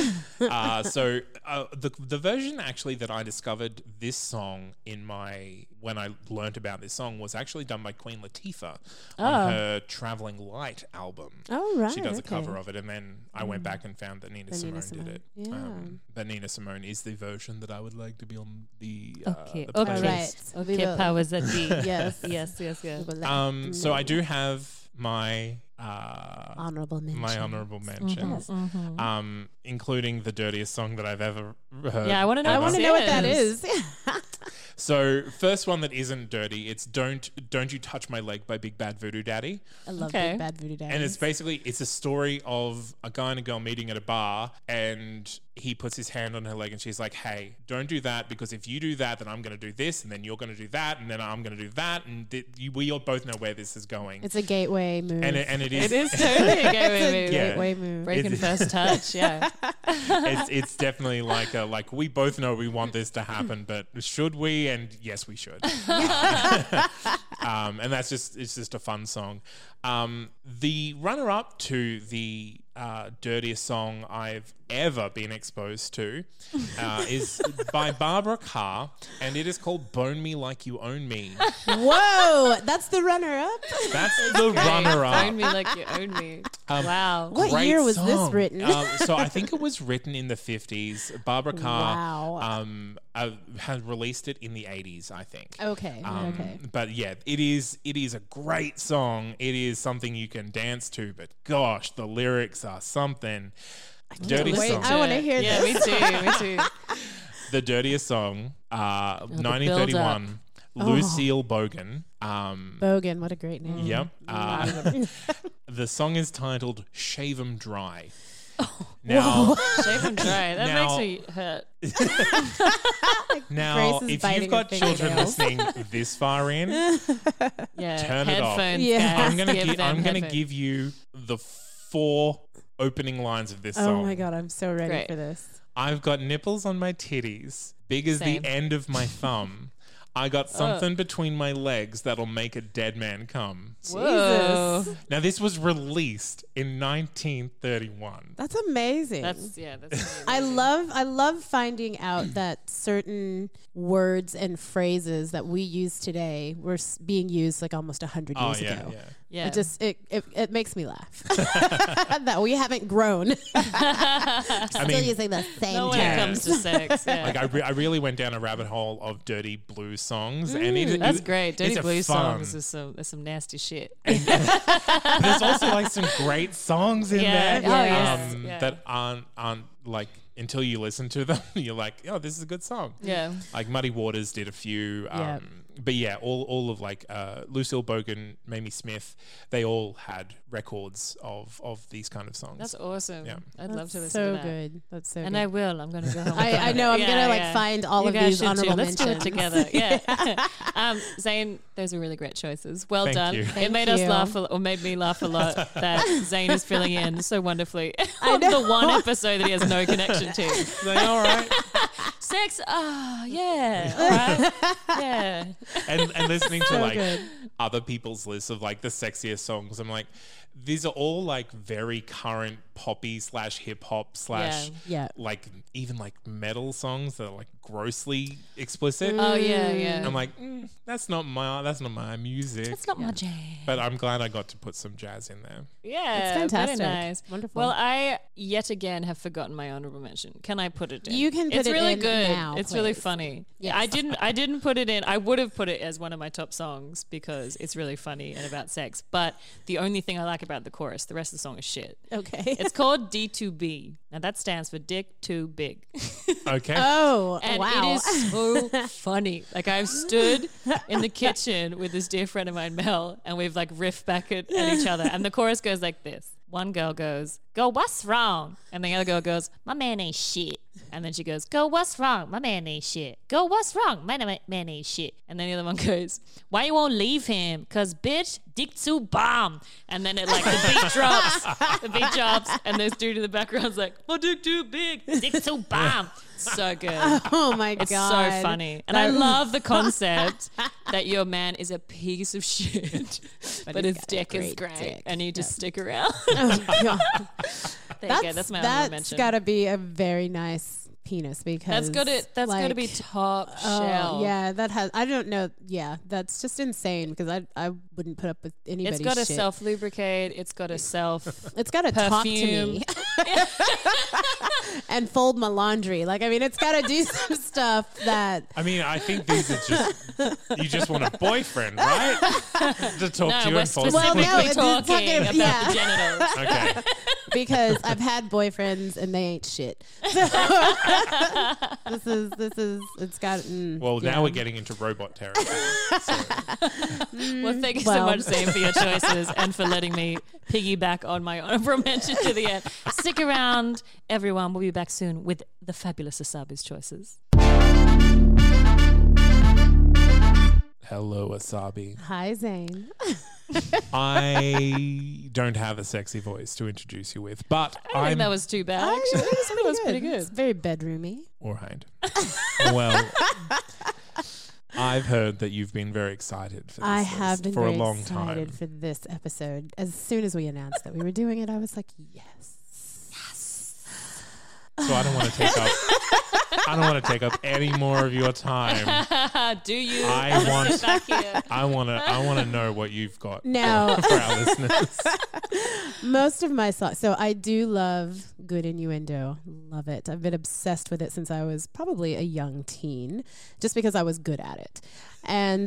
So the version actually that I discovered this song when I learnt about this song was actually done by Queen Latifah on her Traveling Light album. Oh, right. She does a okay. cover of it, and then I went back and found that Nina Simone did it. Yeah. But Nina Simone is the version that I would like to be on the Okay. the Right. playlist. Right. Okay, powers that be. Yes. Yes. So I do have my honorable mention. my honorable mentions, including the dirtiest song that I've ever heard. Yeah, I want to know. I want to know what that is. So first one that isn't dirty, it's Don't You Touch My Leg by Big Bad Voodoo Daddy. I love Okay. Big Bad Voodoo Daddy. And it's basically, it's a story of a guy and a girl meeting at a bar, and he puts his hand on her leg and she's like, hey, don't do that, because if you do that, then I'm going to do this, and then you're going to do that, and then I'm going to do that, and we all both know where this is going. It's a gateway move. And it is. It is totally a gateway move. Gateway move. Breaking first touch, yeah. It's definitely like we both know we want this to happen, but should we? And yes, we should. And it's just a fun song. The runner-up to the dirtiest song I've ever been exposed to is by Barbara Carr, and it is called Bone Me Like You Own Me. Whoa, that's the runner-up? That's the runner-up. Own me like you own me. Wow. What year was this written? So I think it was written in the 50s. Barbara Carr had released it in the 80s, I think. Okay. But yeah, it is a great song. It is something you can dance to, but gosh, the lyrics are something. Dirty song. I want to hear this. Yeah, me too. The dirtiest song, 1931. Lucille Bogan. Bogan, what a great name. Yep. The song is titled Shave 'Em Dry. Now, Shave 'Em Dry. That makes me hurt. Now, if you've got children listening this far in, turn it off. Yeah. I'm gonna give you the 4 opening lines of this song. Oh my God, I'm so ready for this. I've got nipples on my titties, big as the end of my thumb. I got something between my legs that'll make a dead man come. Whoa. Jesus. Now, this was released in 1931. That's amazing. That's amazing. I love finding out that certain words and phrases that we use today were being used like almost 100 years ago. Yeah. It makes me laugh that we haven't grown. Still using the same terms. When it comes to sex. Yeah. Like I really went down a rabbit hole of dirty blues songs, and that's great. Dirty blues fun. songs there's some nasty shit. But there's also like some great songs in there that aren't like, until you listen to them, you're like, oh, this is a good song. Yeah. Like Muddy Waters did a few. But yeah, all of like Lucille Bogan, Mamie Smith, they all had records of these kind of songs. That's awesome. Yeah. I'd love to listen so to that. Good. That's so and good. I will. I'm going to go home. I know. I'm going to find all of these honorable mentions. Let's do it together. Yeah. Zane, those are really great choices. Well Thank done. you. It made us laugh, or made me laugh a lot that Zane is filling in so wonderfully on the one episode that he has no connection to. Like, all right. Sex, yeah. All right. Yeah. And listening to like good. other people's lists of like the sexiest songs, I'm like, these are all like very current poppy / hip hop / like even like metal songs that are like grossly explicit. Oh yeah. I'm like, that's not my music. That's not my jam. But I'm glad I got to put some jazz in there. Yeah, it's fantastic. Very nice. Wonderful. Well, I yet again have forgotten my honorable mention. Can I put it in? You can put it's it really in good. now, it's please. really funny. Yes. I didn't put it in. I would have put it as one of my top songs because it's really funny and about sex. But the only thing I like about the chorus, the rest of the song is shit. Okay. It's called D2B. Now that stands for Dick Too Big. Okay. Oh, and wow. it is so funny. Like I've stood in the kitchen with this dear friend of mine, Mel, and we've like riffed back at each other. And the chorus goes like this. One girl goes, "Go, what's wrong?" And the other girl goes, "My man ain't shit." And then she goes, "Go, what's wrong? My man ain't shit. Go, what's wrong? My man ain't shit." And then the other one goes, "Why you won't leave him? Cause bitch, dick too bomb." And then it like the beat drops, and this dude in the background's like, "My dick too big, dick too bomb." So good. Oh my God. It's so funny. And I love the concept that your man is a piece of shit, but his dick is great. And you just stick around. Oh God. There you go. That's my honorable mention. That's got to be a very nice penis because that's got to be top shelf. Yeah, that has. I don't know. Yeah, that's just insane because I wouldn't put up with anybody's It's got to shit. self lubricate. It's got to self. It's got to talk to me and fold my laundry. Like, I mean, it's got to do some stuff that. I mean, I think these are just, you just want a boyfriend, right? To talk to you and fold. Well, no, laundry. talking about the genitals. Okay. because I've had boyfriends and they ain't shit. So this is it's got. Now we're getting into robot territory. Well, thank you so much, Zane, for your choices and for letting me piggyback on my honorable mention to the end. Stick around, everyone. We'll be back soon with the fabulous Asabi's choices. Hello, Asabi. Hi, Zane. I don't have a sexy voice to introduce you with, but I think that was too bad. Actually, it was pretty good. It's very bedroomy. All right. Well, I've heard that you've been very excited for this I have been for very a long excited time for this episode. As soon as we announced that we were doing it, I was like, yes. So I don't want to take up any more of your time. Do you? I want to know what you've got now for our listeners. Most of my songs. So I do love good innuendo. Love it. I've been obsessed with it since I was probably a young teen, just because I was good at it. And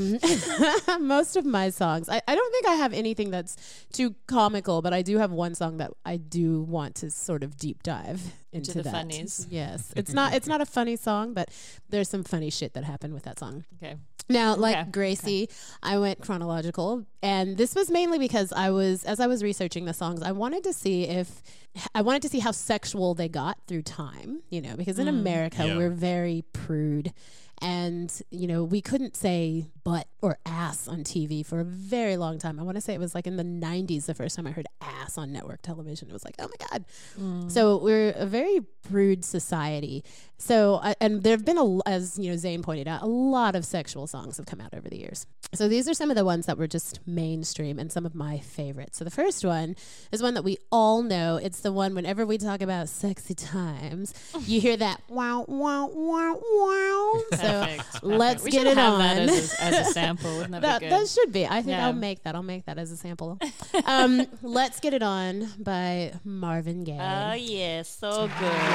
most of my songs, I don't think I have anything that's too comical, but I do have one song that I do want to sort of deep dive into the that. funnies. Yes. It's not a funny song, but there's some funny shit that happened with that song. Okay. Now, like Gracie, I went chronological, and this was mainly because as I was researching the songs, I wanted to see how sexual they got through time, because in America, we're very prude. And, we couldn't say butt or ass on TV for a very long time. I want to say it was like in the 90s, the first time I heard ass on network television. It was like, oh my God. So we're a very prude society. So, and there have been, as Zane pointed out, a lot of sexual songs have come out over the years. So these are some of the ones that were just mainstream and some of my favorites. So the first one is one that we all know. It's the one whenever we talk about sexy times, you hear that wow, wow, wow, wow. So let's get it on. That as a sample. Wouldn't that be good? That should be. I think I'll make that as a sample. Let's Get It On by Marvin Gaye. Oh, yeah. So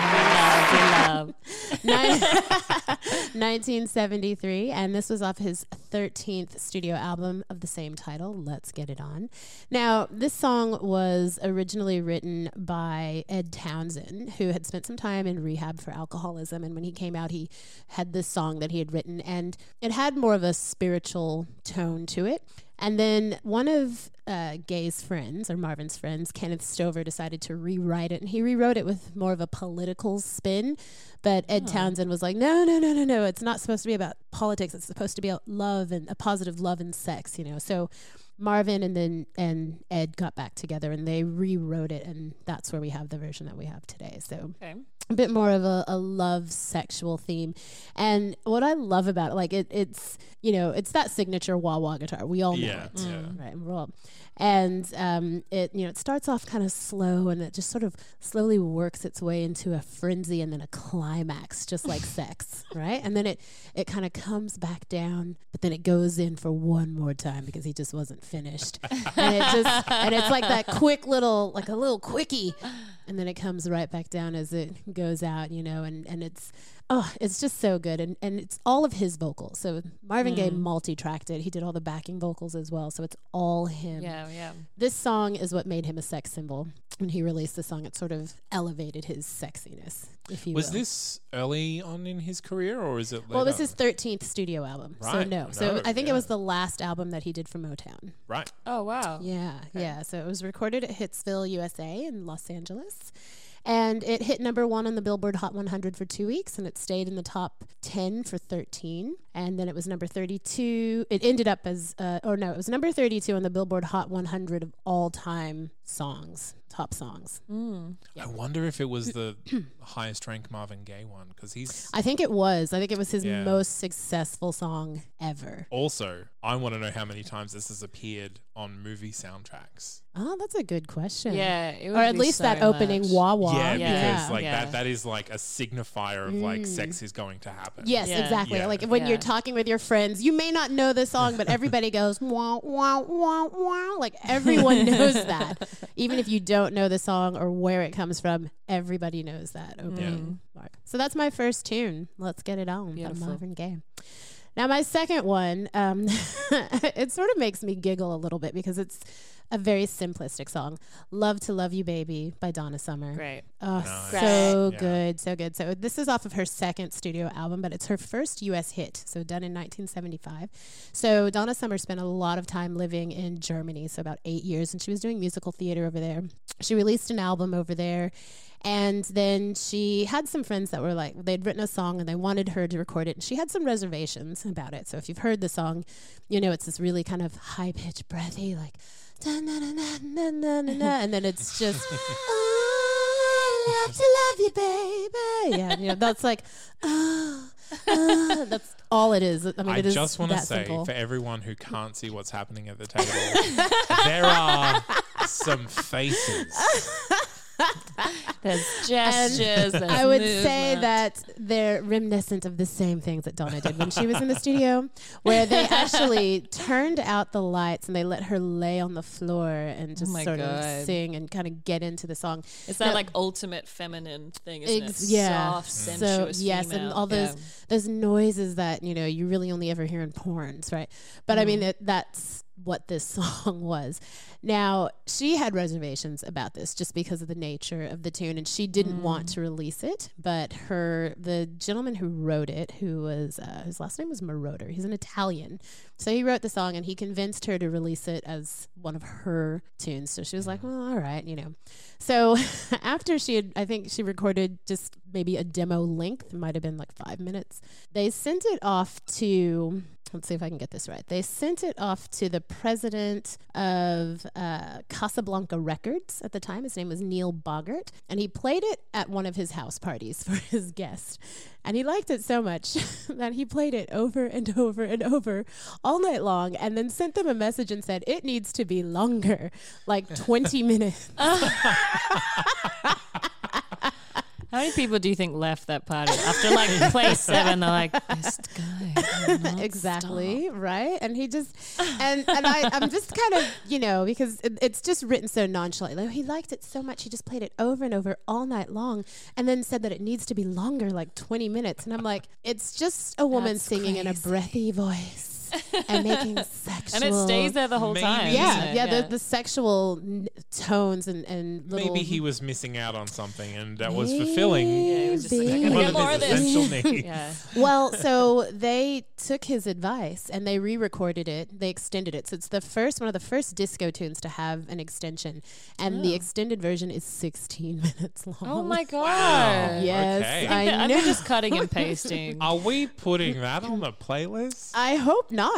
good. We love. 1973. And this was off his 13th studio album of the same title, Let's Get It On. Now, this song was originally written by Ed Townsend, who had spent some time in rehab for alcoholism. And when he came out, he had this song that he had written, and it had more of a spiritual tone to it. And then one of Gaye's friends, or Marvin's friends, Kenneth Stover, decided to rewrite it. And he rewrote it with more of a political spin. But Ed Townsend was like, no. It's not supposed to be about politics. It's supposed to be about love and a positive love and sex, So Marvin and Ed got back together and they rewrote it. And that's where we have the version that we have today. So a bit more of a love sexual theme. And what I love about it, it's that signature wah-wah guitar. We all know it. Right. And it starts off kind of slow and it just sort of slowly works its way into a frenzy and then a climax, just like sex, right? And then it kind of comes back down, but then it goes in for one more time because he just wasn't finished. And it's like that quick little, like a little quickie. And then it comes right back down as it goes out, and it's just so good. And it's all of his vocals. So Marvin Gaye multi-tracked it. He did all the backing vocals as well. So it's all him. Yeah. This song is what made him a sex symbol. When he released the song, it sort of elevated his sexiness, if you will. Was this early on in his career, or is it later? Well, this is his 13th studio album. Right. So I think it was the last album that he did for Motown. Right. Oh, wow. Yeah. So it was recorded at Hitsville, USA in Los Angeles. And it hit number 1 on the Billboard Hot 100 for 2 weeks, and it stayed in the top 10 for 13. And then it was number 32. It ended up as, it was number 32 on the Billboard Hot 100 of all-time songs, top songs. I wonder if it was the highest ranked Marvin Gaye one, because he's... I think it was. his most successful song ever. Also, I want to know how many times this has appeared on movie soundtracks. Oh, that's a good question. Yeah. Or at least that opening wah-wah. Yeah, because that is like a signifier of like sex is going to happen. Yes, exactly. Yeah. Like when you're talking with your friends, you may not know the song, but everybody goes wah, wah, wah, wah. Like everyone knows that. Even if you don't know the song or where it comes from, everybody knows that opening mark. So that's my first tune. Let's Get It On by Marvin Gaye. Now, my second one, it sort of makes me giggle a little bit because it's a very simplistic song. Love to Love You Baby by Donna Summer. Great. Oh, so good, so good. So this is off of her second studio album, but it's her first U.S. hit, so done in 1975. So Donna Summer spent a lot of time living in Germany, so about 8 years, and she was doing musical theater over there. She released an album over there, and then she had some friends that were like, they'd written a song and they wanted her to record it, and she had some reservations about it. So if you've heard the song, you know it's this really kind of high-pitched, breathy, like, and then it's just, love to love you, baby. Yeah, you know, that's like, that's all it is. I mean, I just want to say, simple. For everyone who can't see what's happening at the table, there are some faces. There's gestures. There's I would say that they're reminiscent of the same things that Donna did when she was in the studio, where they actually turned out the lights and they let her lay on the floor and just of sing and kind of get into the song. It's that like ultimate feminine thing, isn't it? Yeah. Soft, sensuous, yes, female. And all those noises that, you know, you really only ever hear in porns, right? But I mean, that's what this song was. Now, she had reservations about this just because of the nature of the tune, and she didn't want to release it, but the gentleman who wrote it, who was, his last name was Moroder, he's an Italian, so he wrote the song and he convinced her to release it as one of her tunes. So she was like, well, all right, you know. So after I think she recorded just maybe a demo length, it might have been like 5 minutes, they sent it off to... Let's see if I can get this right. They sent it off to the president of Casablanca Records at the time. His name was Neil Bogart. And he played it at one of his house parties for his guest. And he liked it so much that he played it over and over and over all night long, and then sent them a message and said, it needs to be longer, like 20 minutes. How many people do you think left that party after like play 7? They're like, this guy exactly stop. Right, and he just and I'm just kind of, you know, because it's just written so nonchalantly. Like, he liked it so much, he just played it over and over all night long, and then said that it needs to be longer, like 20 minutes. And I'm like, it's just a woman singing in a breathy voice. And making sexual, and it stays there the whole time. Yeah. The sexual tones and little. Maybe he was missing out on something, and that was fulfilling. Yeah, he was just like, one of his essential needs. Yeah. Well, so they took his advice and they re-recorded it. They extended it, so it's one of the first disco tunes to have an extension, and the extended version is 16 minutes long. Oh my god! Wow. Yes, okay. I know. They're just cutting and pasting. Are we putting that on the playlist? I hope not.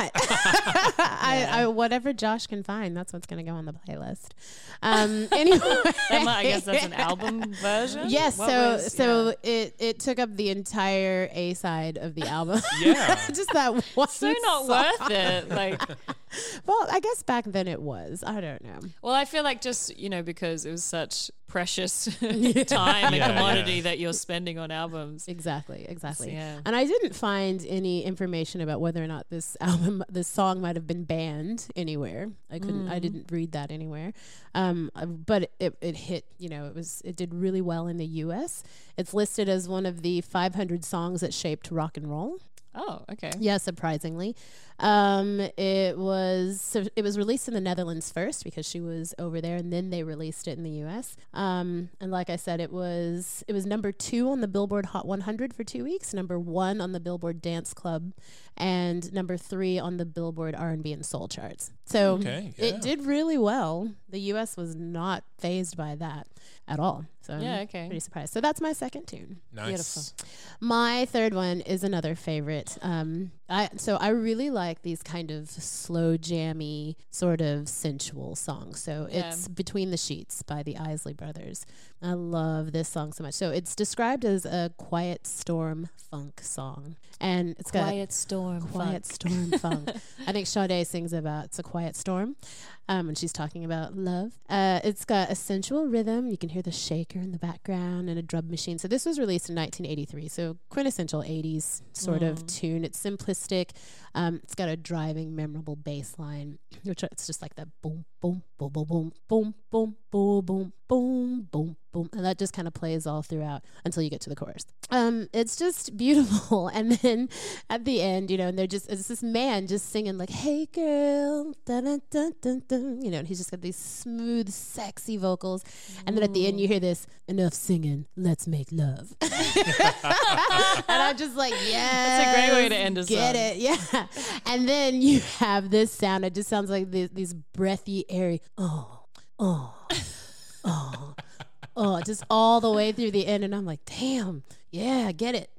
I whatever Josh can find, that's what's going to go on the playlist. Anyway, I guess that's an album version. Yes. So it took up the entire A side of the album. Yeah, just that one. So not worth it. Like, well, I guess back then it was. I don't know. Well, I feel like just, you know, because it was such precious time and commodity that you're spending on albums. Exactly. So, And I didn't find any information about whether or not this song might have been banned anywhere. I didn't read that anywhere. But it hit, you know, it did really well in the US. It's listed as one of the 500 songs that shaped rock and roll. Oh, okay. Yeah, surprisingly. It was released in the Netherlands first because she was over there, and then they released it in the US. And like I said, it was number 2 on the Billboard Hot 100 for 2 weeks, number 1 on the Billboard Dance Club, and number 3 on the Billboard R&B and Soul charts. So it did really well. The US was not fazed by that at all. So I'm pretty surprised. So that's my second tune. Nice. Beautiful. My third one is another favorite. I really like these kind of slow, jammy, sort of sensual songs. So it's Between the Sheets by the Isley Brothers. I love this song so much. So it's described as a quiet storm funk song. And it's got Quiet storm funk. I think Sade sings about it's a quiet storm when she's talking about love. It's got a sensual rhythm. You can hear the shaker in the background and a drum machine. So this was released in 1983. So quintessential 80s sort of tune. It's simplistic. It's got a driving, memorable bass line, which it's just like that boom, boom, boom, boom, boom, boom, boom, boom, boom, boom, boom, boom, and that just kind of plays all throughout until you get to the chorus. It's just beautiful. And then at the end, and it's this man just singing like, "Hey girl," dun, dun, dun, dun, dun, and he's just got these smooth, sexy vocals. And then at the end, you hear this, "Enough singing, let's make love." And I'm just like, yes, that's a great way to end a song. Get it, yeah. And then you have this sound. It just sounds like these breathy, airy, just all the way through the end. And I'm like, damn, yeah, get it.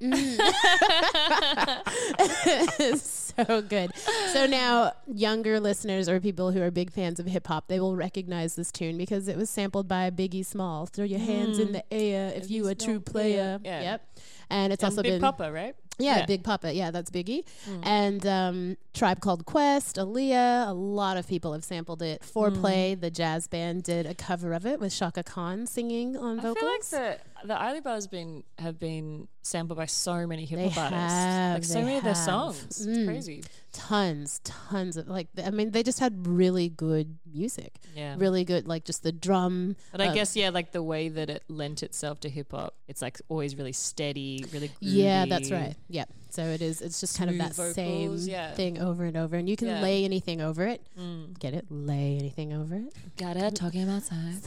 It's so good. So now younger listeners or people who are big fans of hip hop, they will recognize this tune because it was sampled by Biggie Small. Throw your hands in the air if you a true player. Yeah. Yep. And it's also Big been Papa, right? Yeah, Big Papa. Yeah, that's Biggie. And Tribe Called Quest, Aaliyah, a lot of people have sampled it. Foreplay, the jazz band, did a cover of it with Shaka Khan singing on vocals. I feel like the Isley Brothers have been sampled by so many hip hop artists. Like so many of their songs. It's crazy. Tons of they just had really good music. Yeah. Really good, like just the drum. But I guess, like the way that it lent itself to hip hop, it's like always really steady, really groovy. Yeah, that's right. Yeah. So it's just kind of that vocals, same thing over and over. And you can lay anything over it. Get it? Lay anything over it. Got it. Talking about time.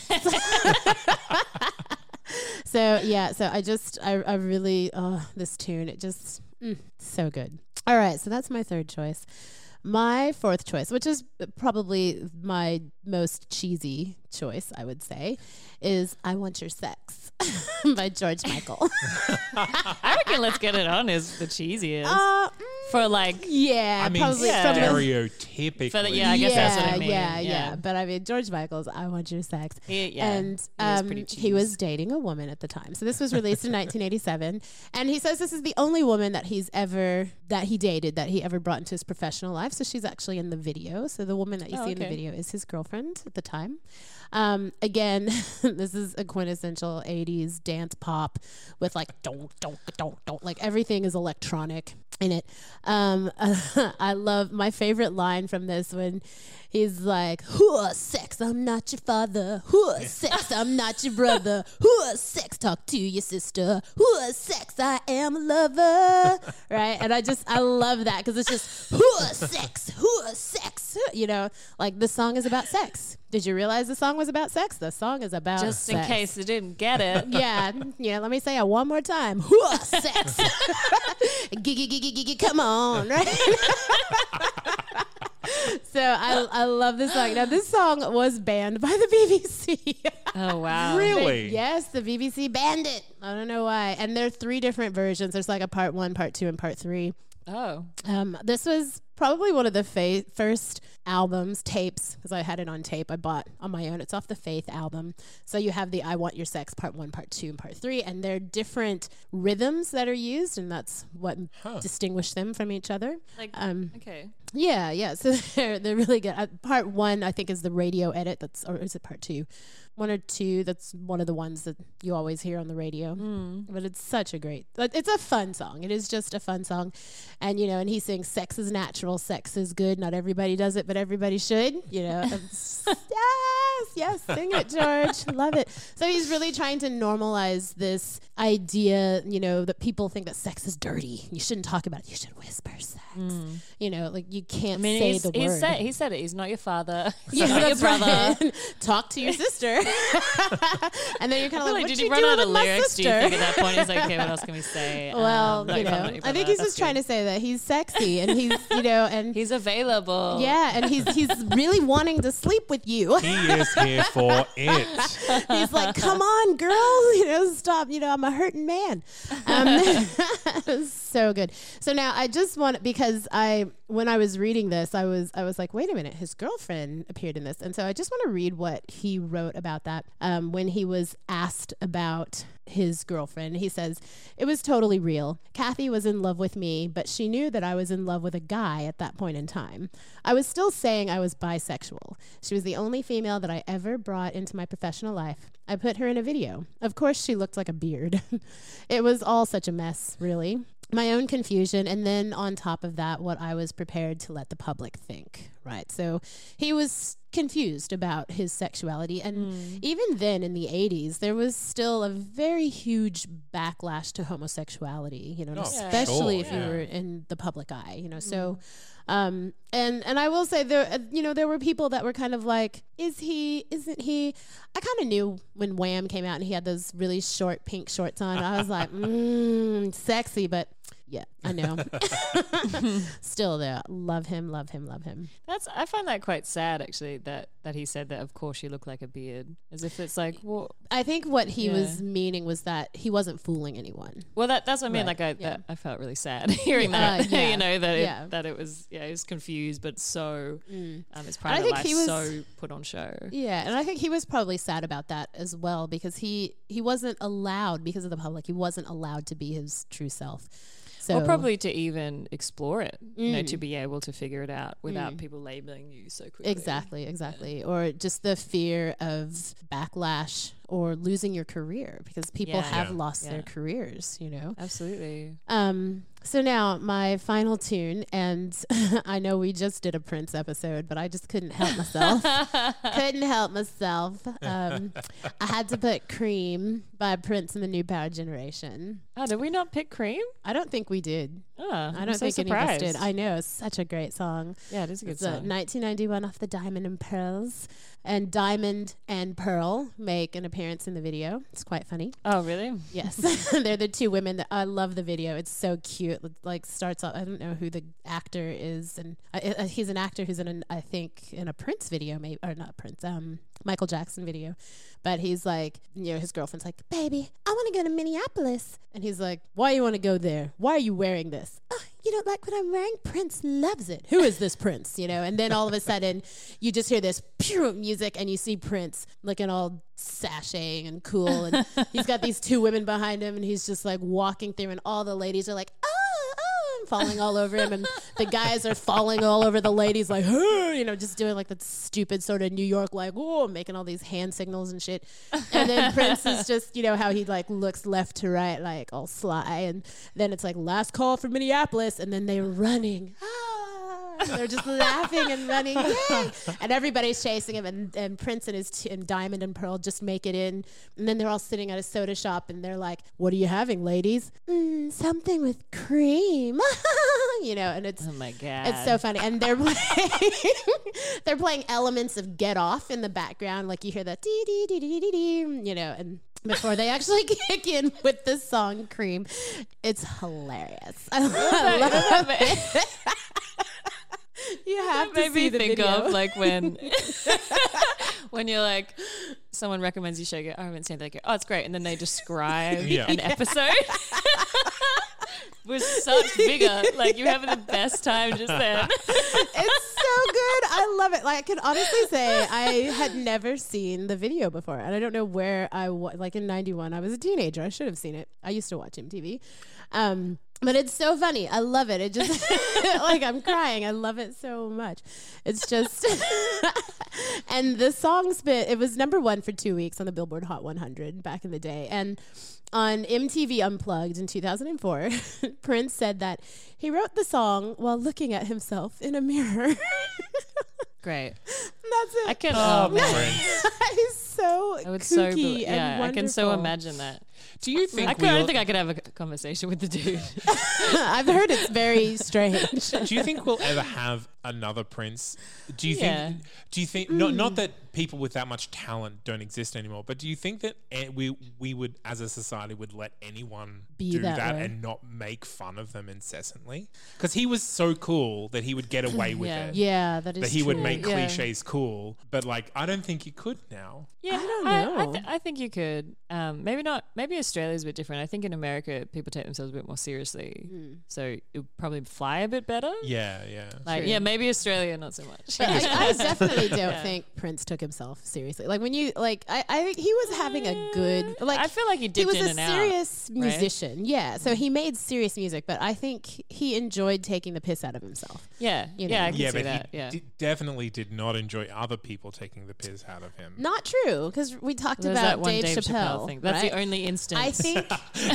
So I really, this tune, it just, so good. All right, so that's my third choice. My fourth choice, which is probably my most cheesy choice, I would say, is "I Want Your Sex" by George Michael. I reckon "Let's Get It On" is the cheesiest. For like, yeah, I mean, probably stereotypically. I guess that's what I mean. Yeah. But I mean, George Michael's "I Want Your Sex," and he was dating a woman at the time. So this was released in 1987, and he says this is the only woman that he dated that he ever brought into his professional life. So she's actually in the video. So the woman that you see in the video is his girlfriend at the time. Again, this is a quintessential 80s dance pop with like don't, like everything is electronic in it. I love my favorite line from this when he's like, "Whoa, sex, I'm not your father. Whoa, sex, I'm not your brother. Whoa, sex, talk to your sister. Whoa, sex, I am a lover." Right? And I love that because it's just, whoa, sex, like the song is about sex. Did you realize the song was about sex? The song is about just sex. In case you didn't get it. Yeah, let me say it one more time. Whoa, sex. Giggy, come on, right? So I love this song. Now, this song was banned by the BBC. Oh, wow. Really? Yes, the BBC banned it. I don't know why. And there are 3 different versions. There's like a part 1, part 2, and part 3. Oh. This was probably one of the first tapes, because I had it on tape. I bought on my own. It's off the Faith album. So you have the "I Want Your Sex" part 1, part 2, and part 3, and they're different rhythms that are used, and that's what distinguish them from each other. Like, okay. Yeah. So they're really good. Part 1, I think, is the radio edit. Or is it part 2? 1 or 2. That's one of the ones that you always hear on the radio. But it's such a it's a fun song. It is just a fun song. And, and he sings, "Sex is natural, sex is good. Not everybody does it, but everybody should." Yes, sing it, George. Love it. So he's really trying to normalize this idea, that people think that sex is dirty. You shouldn't talk about it. You should whisper sex. Like you can't say the word. He said it. He's not your father. He's not your brother. Right. Talk to your sister. And then you're kind of like, did you run out of lyrics? Do you think at that point he's like, okay, what else can we say? Well, I think he's just trying to say that he's sexy and he's, and he's available. Yeah, and he's really wanting to sleep with you. He is here for it. He's like, come on, girl, stop. I'm a hurting man. So good. So now I just want, because when I was reading this, I was like, wait a minute, his girlfriend appeared in this. And so I just want to read what he wrote about that when he was asked about his girlfriend. He says, "It was totally real. Kathy was in love with me, but she knew that I was in love with a guy at that point in time. I was still saying I was bisexual. She was the only female that I ever brought into my professional life. I put her in a video. Of course, she looked like a beard. It was all such a mess, really. my own confusion, and then on top of that, what I was prepared to let the public think, right? So he was confused about his sexuality, and even then in the 80s, there was still a very huge backlash to homosexuality, you know, especially if you were in the public eye, you know, so... and I will say there were people that were kind of like, isn't he? I kind of knew when Wham came out and he had those really short pink shorts on. I was like, sexy, but yeah, I know. Still though, love him. I find that quite sad actually, that he said that of course you look like a beard, as if it's like, well, I think what he was meaning was that he wasn't fooling anyone. Well, that's what I mean. Right. Like I felt really sad hearing that. You know, that it was he was confused, but so his private life so put on show. Yeah, and I think he was probably sad about that as well, because he wasn't allowed, because of the public, he wasn't allowed to be his true self. So, or probably to even explore it, you know, to be able to figure it out without people labeling you so quickly. Exactly. Yeah. Or just the fear of backlash or losing your career, because people have lost their careers, you know. Absolutely. So now my final tune, and I know we just did a Prince episode, but I just couldn't help myself. I had to put Cream by Prince and the New Power Generation. Oh, did we not pick Cream? I don't think we did. I don't think any of us did. I know, it's such a great song. Yeah, it is a good song. 1991 off the Diamond and Pearls. And Diamond and Pearl make an appearance in the video. It's quite funny. Oh, really? Yes. They're the two women that I love the video. It's so cute. It like starts off, I don't know who the actor is, and he's an actor who's in I think in a Prince video, maybe, or not Prince, Michael Jackson video. But he's like, you know, his girlfriend's like, baby, I want to go to Minneapolis. And he's like, why you want to go there? Why are you wearing this? Oh, you don't like what I'm wearing? Prince loves it. Who is this Prince? You know, and then all of a sudden you just hear this pure music and you see Prince looking all sashaying and cool. And he's got these two women behind him and he's just like walking through and all the ladies are like, falling all over him, and the guys are falling all over the ladies, like, you know, just doing like that stupid sort of New York, like, oh, making all these hand signals and shit. And then Prince is just, you know, how he like looks left to right, like all sly, and then it's like last call for Minneapolis, and then they're running. They're just laughing and running, yay! And everybody's chasing him, and Prince and Diamond and Pearl just make it in, and then they're all sitting at a soda shop, and they're like, "What are you having, ladies?" Something with cream, you know. And it's, oh my god, it's so funny. And they're playing elements of Get Off in the background, like you hear that dee dee dee dee dee dee, you know, and before they actually kick in with the song Cream. It's hilarious. I love it. You have to see the video. Of like when you're like, someone recommends you show, you go, oh, I haven't seen that. Like, oh, it's great, and then they describe an episode with such vigor. Like, you're having the best time just then. It's so good. I love it. Like, I can honestly say I had never seen the video before, and I don't know where I was. Like in '91, I was a teenager. I should have seen it. I used to watch MTV. But it's so funny. I love it. It just, like, I'm crying. I love it so much. It's just, and the song it was #1 for 2 weeks on the Billboard Hot 100 back in the day. And on MTV Unplugged in 2004, Prince said that he wrote the song while looking at himself in a mirror. Great. That's it. I can. Prince. He's so kooky and wonderful. I can so imagine that. Do you think I don't think I could have a conversation with the dude. I've heard it's very strange. Do you think we'll ever have another Prince? Do you think not that people with that much talent don't exist anymore, but do you think that we would, as a society, would let anyone do that and not make fun of them incessantly? Because he was so cool that he would get away with it. Yeah, that is that he true. would make cliches cool, but like I don't think you could now. Yeah, I don't know. I think you could. Maybe not. Maybe Australia's a bit different. I think in America people take themselves a bit more seriously, so it would probably fly a bit better. Yeah. Like, maybe Australia not so much. But I definitely don't think Prince took himself seriously. Like when you like, I think he was having a good like. I feel like he dipped in and out. He was a serious musician, right? Yeah. So he made serious music, but I think he enjoyed taking the piss out of himself. Yeah, you know? Yeah, I can see but that. He definitely did not enjoy other people taking the piss out of him. Not true, because we talked There's about that one Dave Chappelle thing. That's right? the only instance. I think.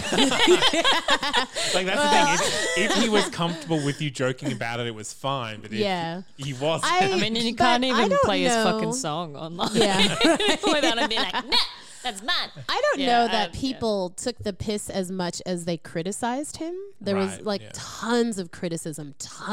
Like that's the thing. If he was comfortable with you joking about it, it was fine. But if he wasn't, I mean, you can't even play his fucking song online without him being like, nah, that's mine. I don't know that people took the piss as much as they criticized him. There was like tons of criticism.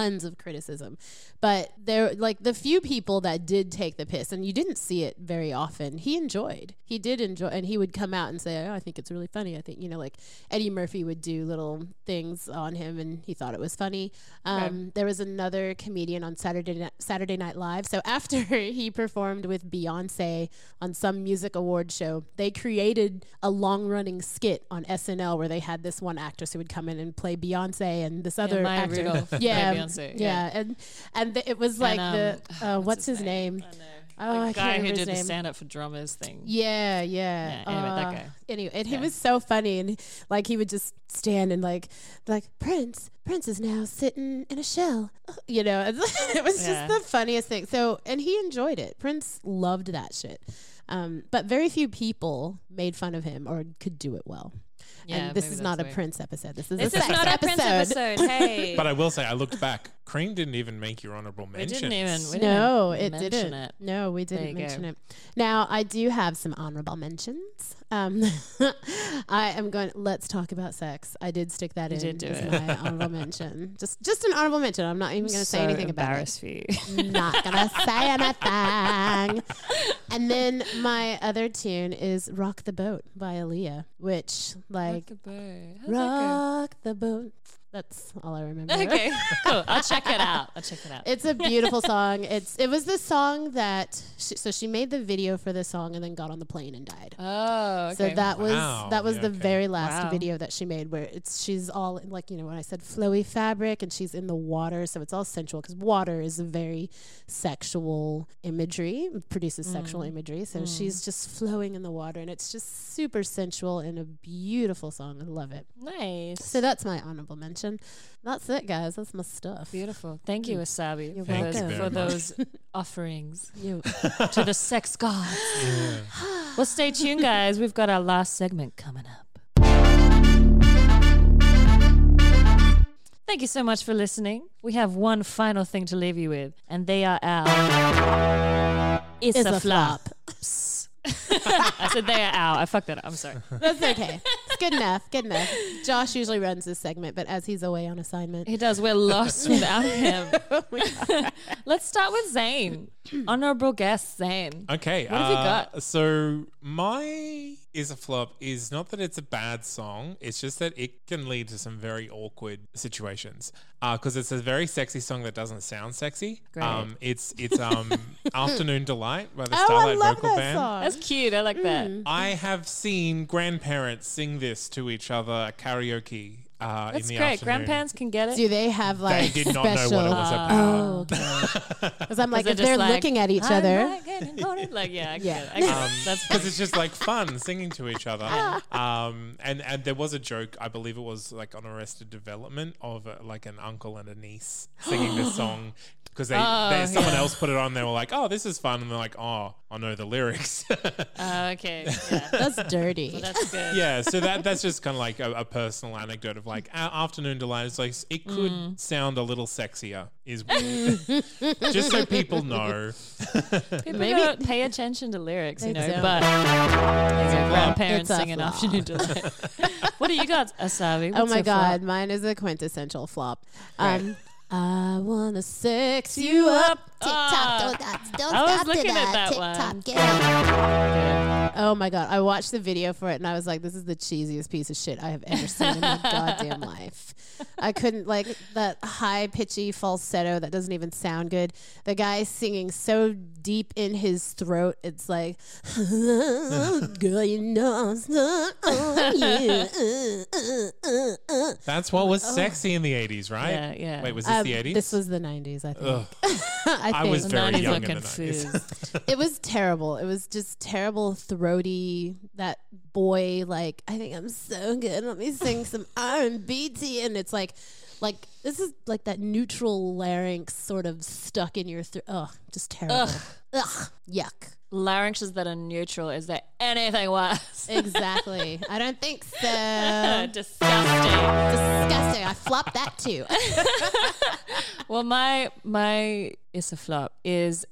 But there, like the few people that did take the piss, and you didn't see it very often, he did enjoy, and he would come out and say, oh, I think it's really funny. I think, you know, like Eddie Murphy would do little things on him and he thought it was funny. There was another comedian on Saturday Night Live. So after he performed with Beyonce on some music award show, they created a long-running skit on SNL where they had this one actress who would come in and play Beyonce and this other Maya actor. Rudolph Beyonce. And it was like what's his name? The guy who did the stand up for drummers thing. Yeah. Anyway, that guy. Anyway, and he was so funny, and like he would just stand and like Prince is now sitting in a shell. You know, it was just the funniest thing. So, and he enjoyed it. Prince loved that shit. But very few people made fun of him or could do it well. Yeah, and this is not a Prince episode. This is a sex not episode. A Prince episode. Hey. But I will say, I looked back. Cream didn't even make your honorable mention. No, it didn't. No, we didn't mention it. Now, I do have some honorable mentions. I am going. Let's talk about sex. I did stick that in as my honorable mention. Just an honorable mention. I'm not even going to say anything about it. For you. Not going to say anything. And then my other tune is "Rock the Boat" by Aaliyah, which like rock the boat. That's all I remember. Okay, cool. I'll check it out. It's a beautiful song. It was the song that she made the video for the song and then got on the plane and died. Oh, okay. So that was the very last video that she made where she's all like, you know, when I said flowy fabric and she's in the water, so it's all sensual because water is a very sexual imagery, produces sexual imagery. So she's just flowing in the water and it's just super sensual and a beautiful song. I love it. Nice. So that's my honorable mention. That's it, guys. That's my stuff. Beautiful. Thank you, Wasabi, You're welcome. for those offerings to the sex gods. Yeah. Well, stay tuned, guys. We've got our last segment coming up. Thank you so much for listening. We have one final thing to leave you with, and they are our It's a Flop. I said they are out. I fucked that up. I'm sorry. That's okay. It's good enough. Josh usually runs this segment, but as he's away on assignment. He does. We're lost without him. Let's start with Zane. Honorable guest, Zane. Okay. What have you got? So my Is a Flop is not that it's a bad song. It's just that it can lead to some very awkward situations. Because it's a very sexy song that doesn't sound sexy. Great. It's Afternoon Delight by the Starlight Vocal Band. Song. That's cute. I like that. I have seen grandparents sing this to each other at karaoke. That's in the great. afternoon. Grandparents can get it. Do they have like They did not special? know what it was about. Oh, okay. Because I'm like, if they're like, looking at each other. Like, yeah, I Yeah. get it. That's Because it's just like fun singing to each other. And there was a joke, I believe it was like on Arrested Development, of like an uncle and a niece singing this song. Because someone else put it on, they were like, oh, this is fun. And they're like, oh, I know the lyrics. okay. Yeah. That's dirty. Well, that's good. Yeah, so that's just kind of like a personal anecdote of like Afternoon Delight. It's like it could sound a little sexier, is just so people know. People don't pay attention to lyrics, you know, but as a grandparents singing Afternoon Delight. What do you got, Asabi? Oh my God, mine is a quintessential flop. I wanna sex you up. TikTok, don't stop looking to at that TikTok, one. get it. Oh my God, I watched the video for it and I was like, this is the cheesiest piece of shit I have ever seen in my goddamn life. I couldn't, like, that high pitchy falsetto that doesn't even sound good. The guy singing so deep in his throat, it's like, girl, you know I'm stuck on you. That's what was sexy in the 80s, right? Yeah. Wait, was this the 80s? This was the 90s, I think. I was very young in the 90s. It was terrible. It was just terrible, throaty. That boy, like, I think I'm so good. Let me sing some R&B to you. And it's like this is like that neutral larynx sort of stuck in your throat. Ugh, just terrible. Ugh, yuck. Larynxes that are neutral, is there anything worse? Exactly. I don't think so. Disgusting. I flopped that too. Well, my is a flop is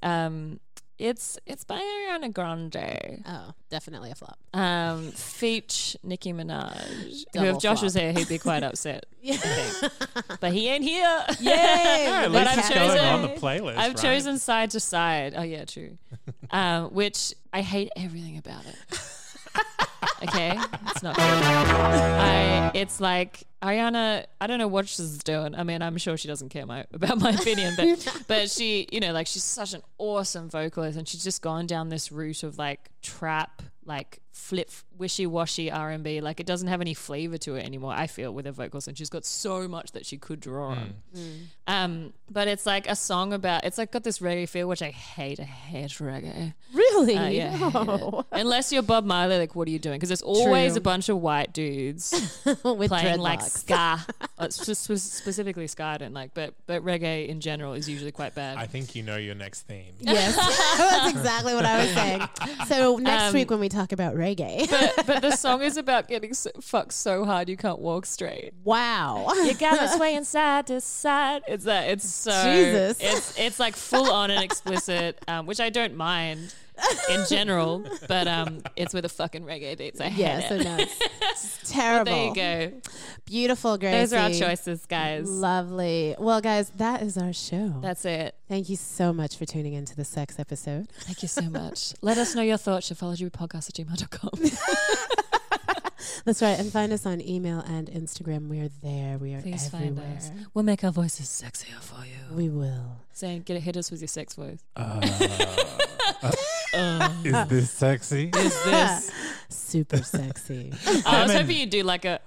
it's by Ariana Grande. Oh, definitely a flop. Feat Nicki Minaj. Double Who if Josh flop. was here, he'd be quite upset. Yeah. But he ain't here. Yay! Yeah, at But least I've it's going on the chosen- playlist. I've right? chosen Side to Side. Oh yeah, true. Which I hate everything about it. Okay, it's not good. It's like Ariana. I don't know what she's doing. I mean, I'm sure she doesn't care about my opinion, but she, like she's such an awesome vocalist, and she's just gone down this route of like trap, like flip wishy-washy R&B. Like it doesn't have any flavor to it anymore, I feel, with her vocals, and she's got so much that she could draw on. But it's like a song about, it's like got this reggae feel, which I hate. I hate reggae. Really? Yeah, No. unless you're Bob Marley, like what are you doing? Because there's always True. a bunch of white dudes With playing like dreadlocks. ska. It's just specifically ska I don't like, but reggae in general is usually quite bad. I think you know your next theme. Yes, that's exactly what I was saying. So next week when we talk about reggae. but the song is about getting fucked so hard you can't walk straight. Wow. You got me swaying side to side. It's so Jesus. It's like full on and explicit, which I don't mind in general, but it's with a fucking reggae beat. So I hate So it. no, it's terrible. Well, there you go. Beautiful, Gracie. Those are our choices, guys. Lovely. Well, guys, that is our show. That's it. Thank you so much for tuning into the sex episode. Thank you so much. Let us know your thoughts. shaphologypodcast@gmail.com. That's right. And find us on email and Instagram. We are there. We are Please everywhere. find us. We'll make our voices sexier for you. We will. Saying, hit us with your sex voice. Is this sexy? Is this? Super sexy. I was hoping you'd do like a.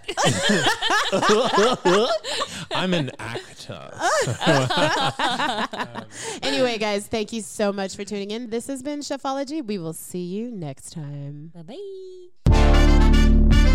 I'm an actor. Anyway, guys, thank you so much for tuning in. This has been Shaphology. We will see you next time. Bye-bye.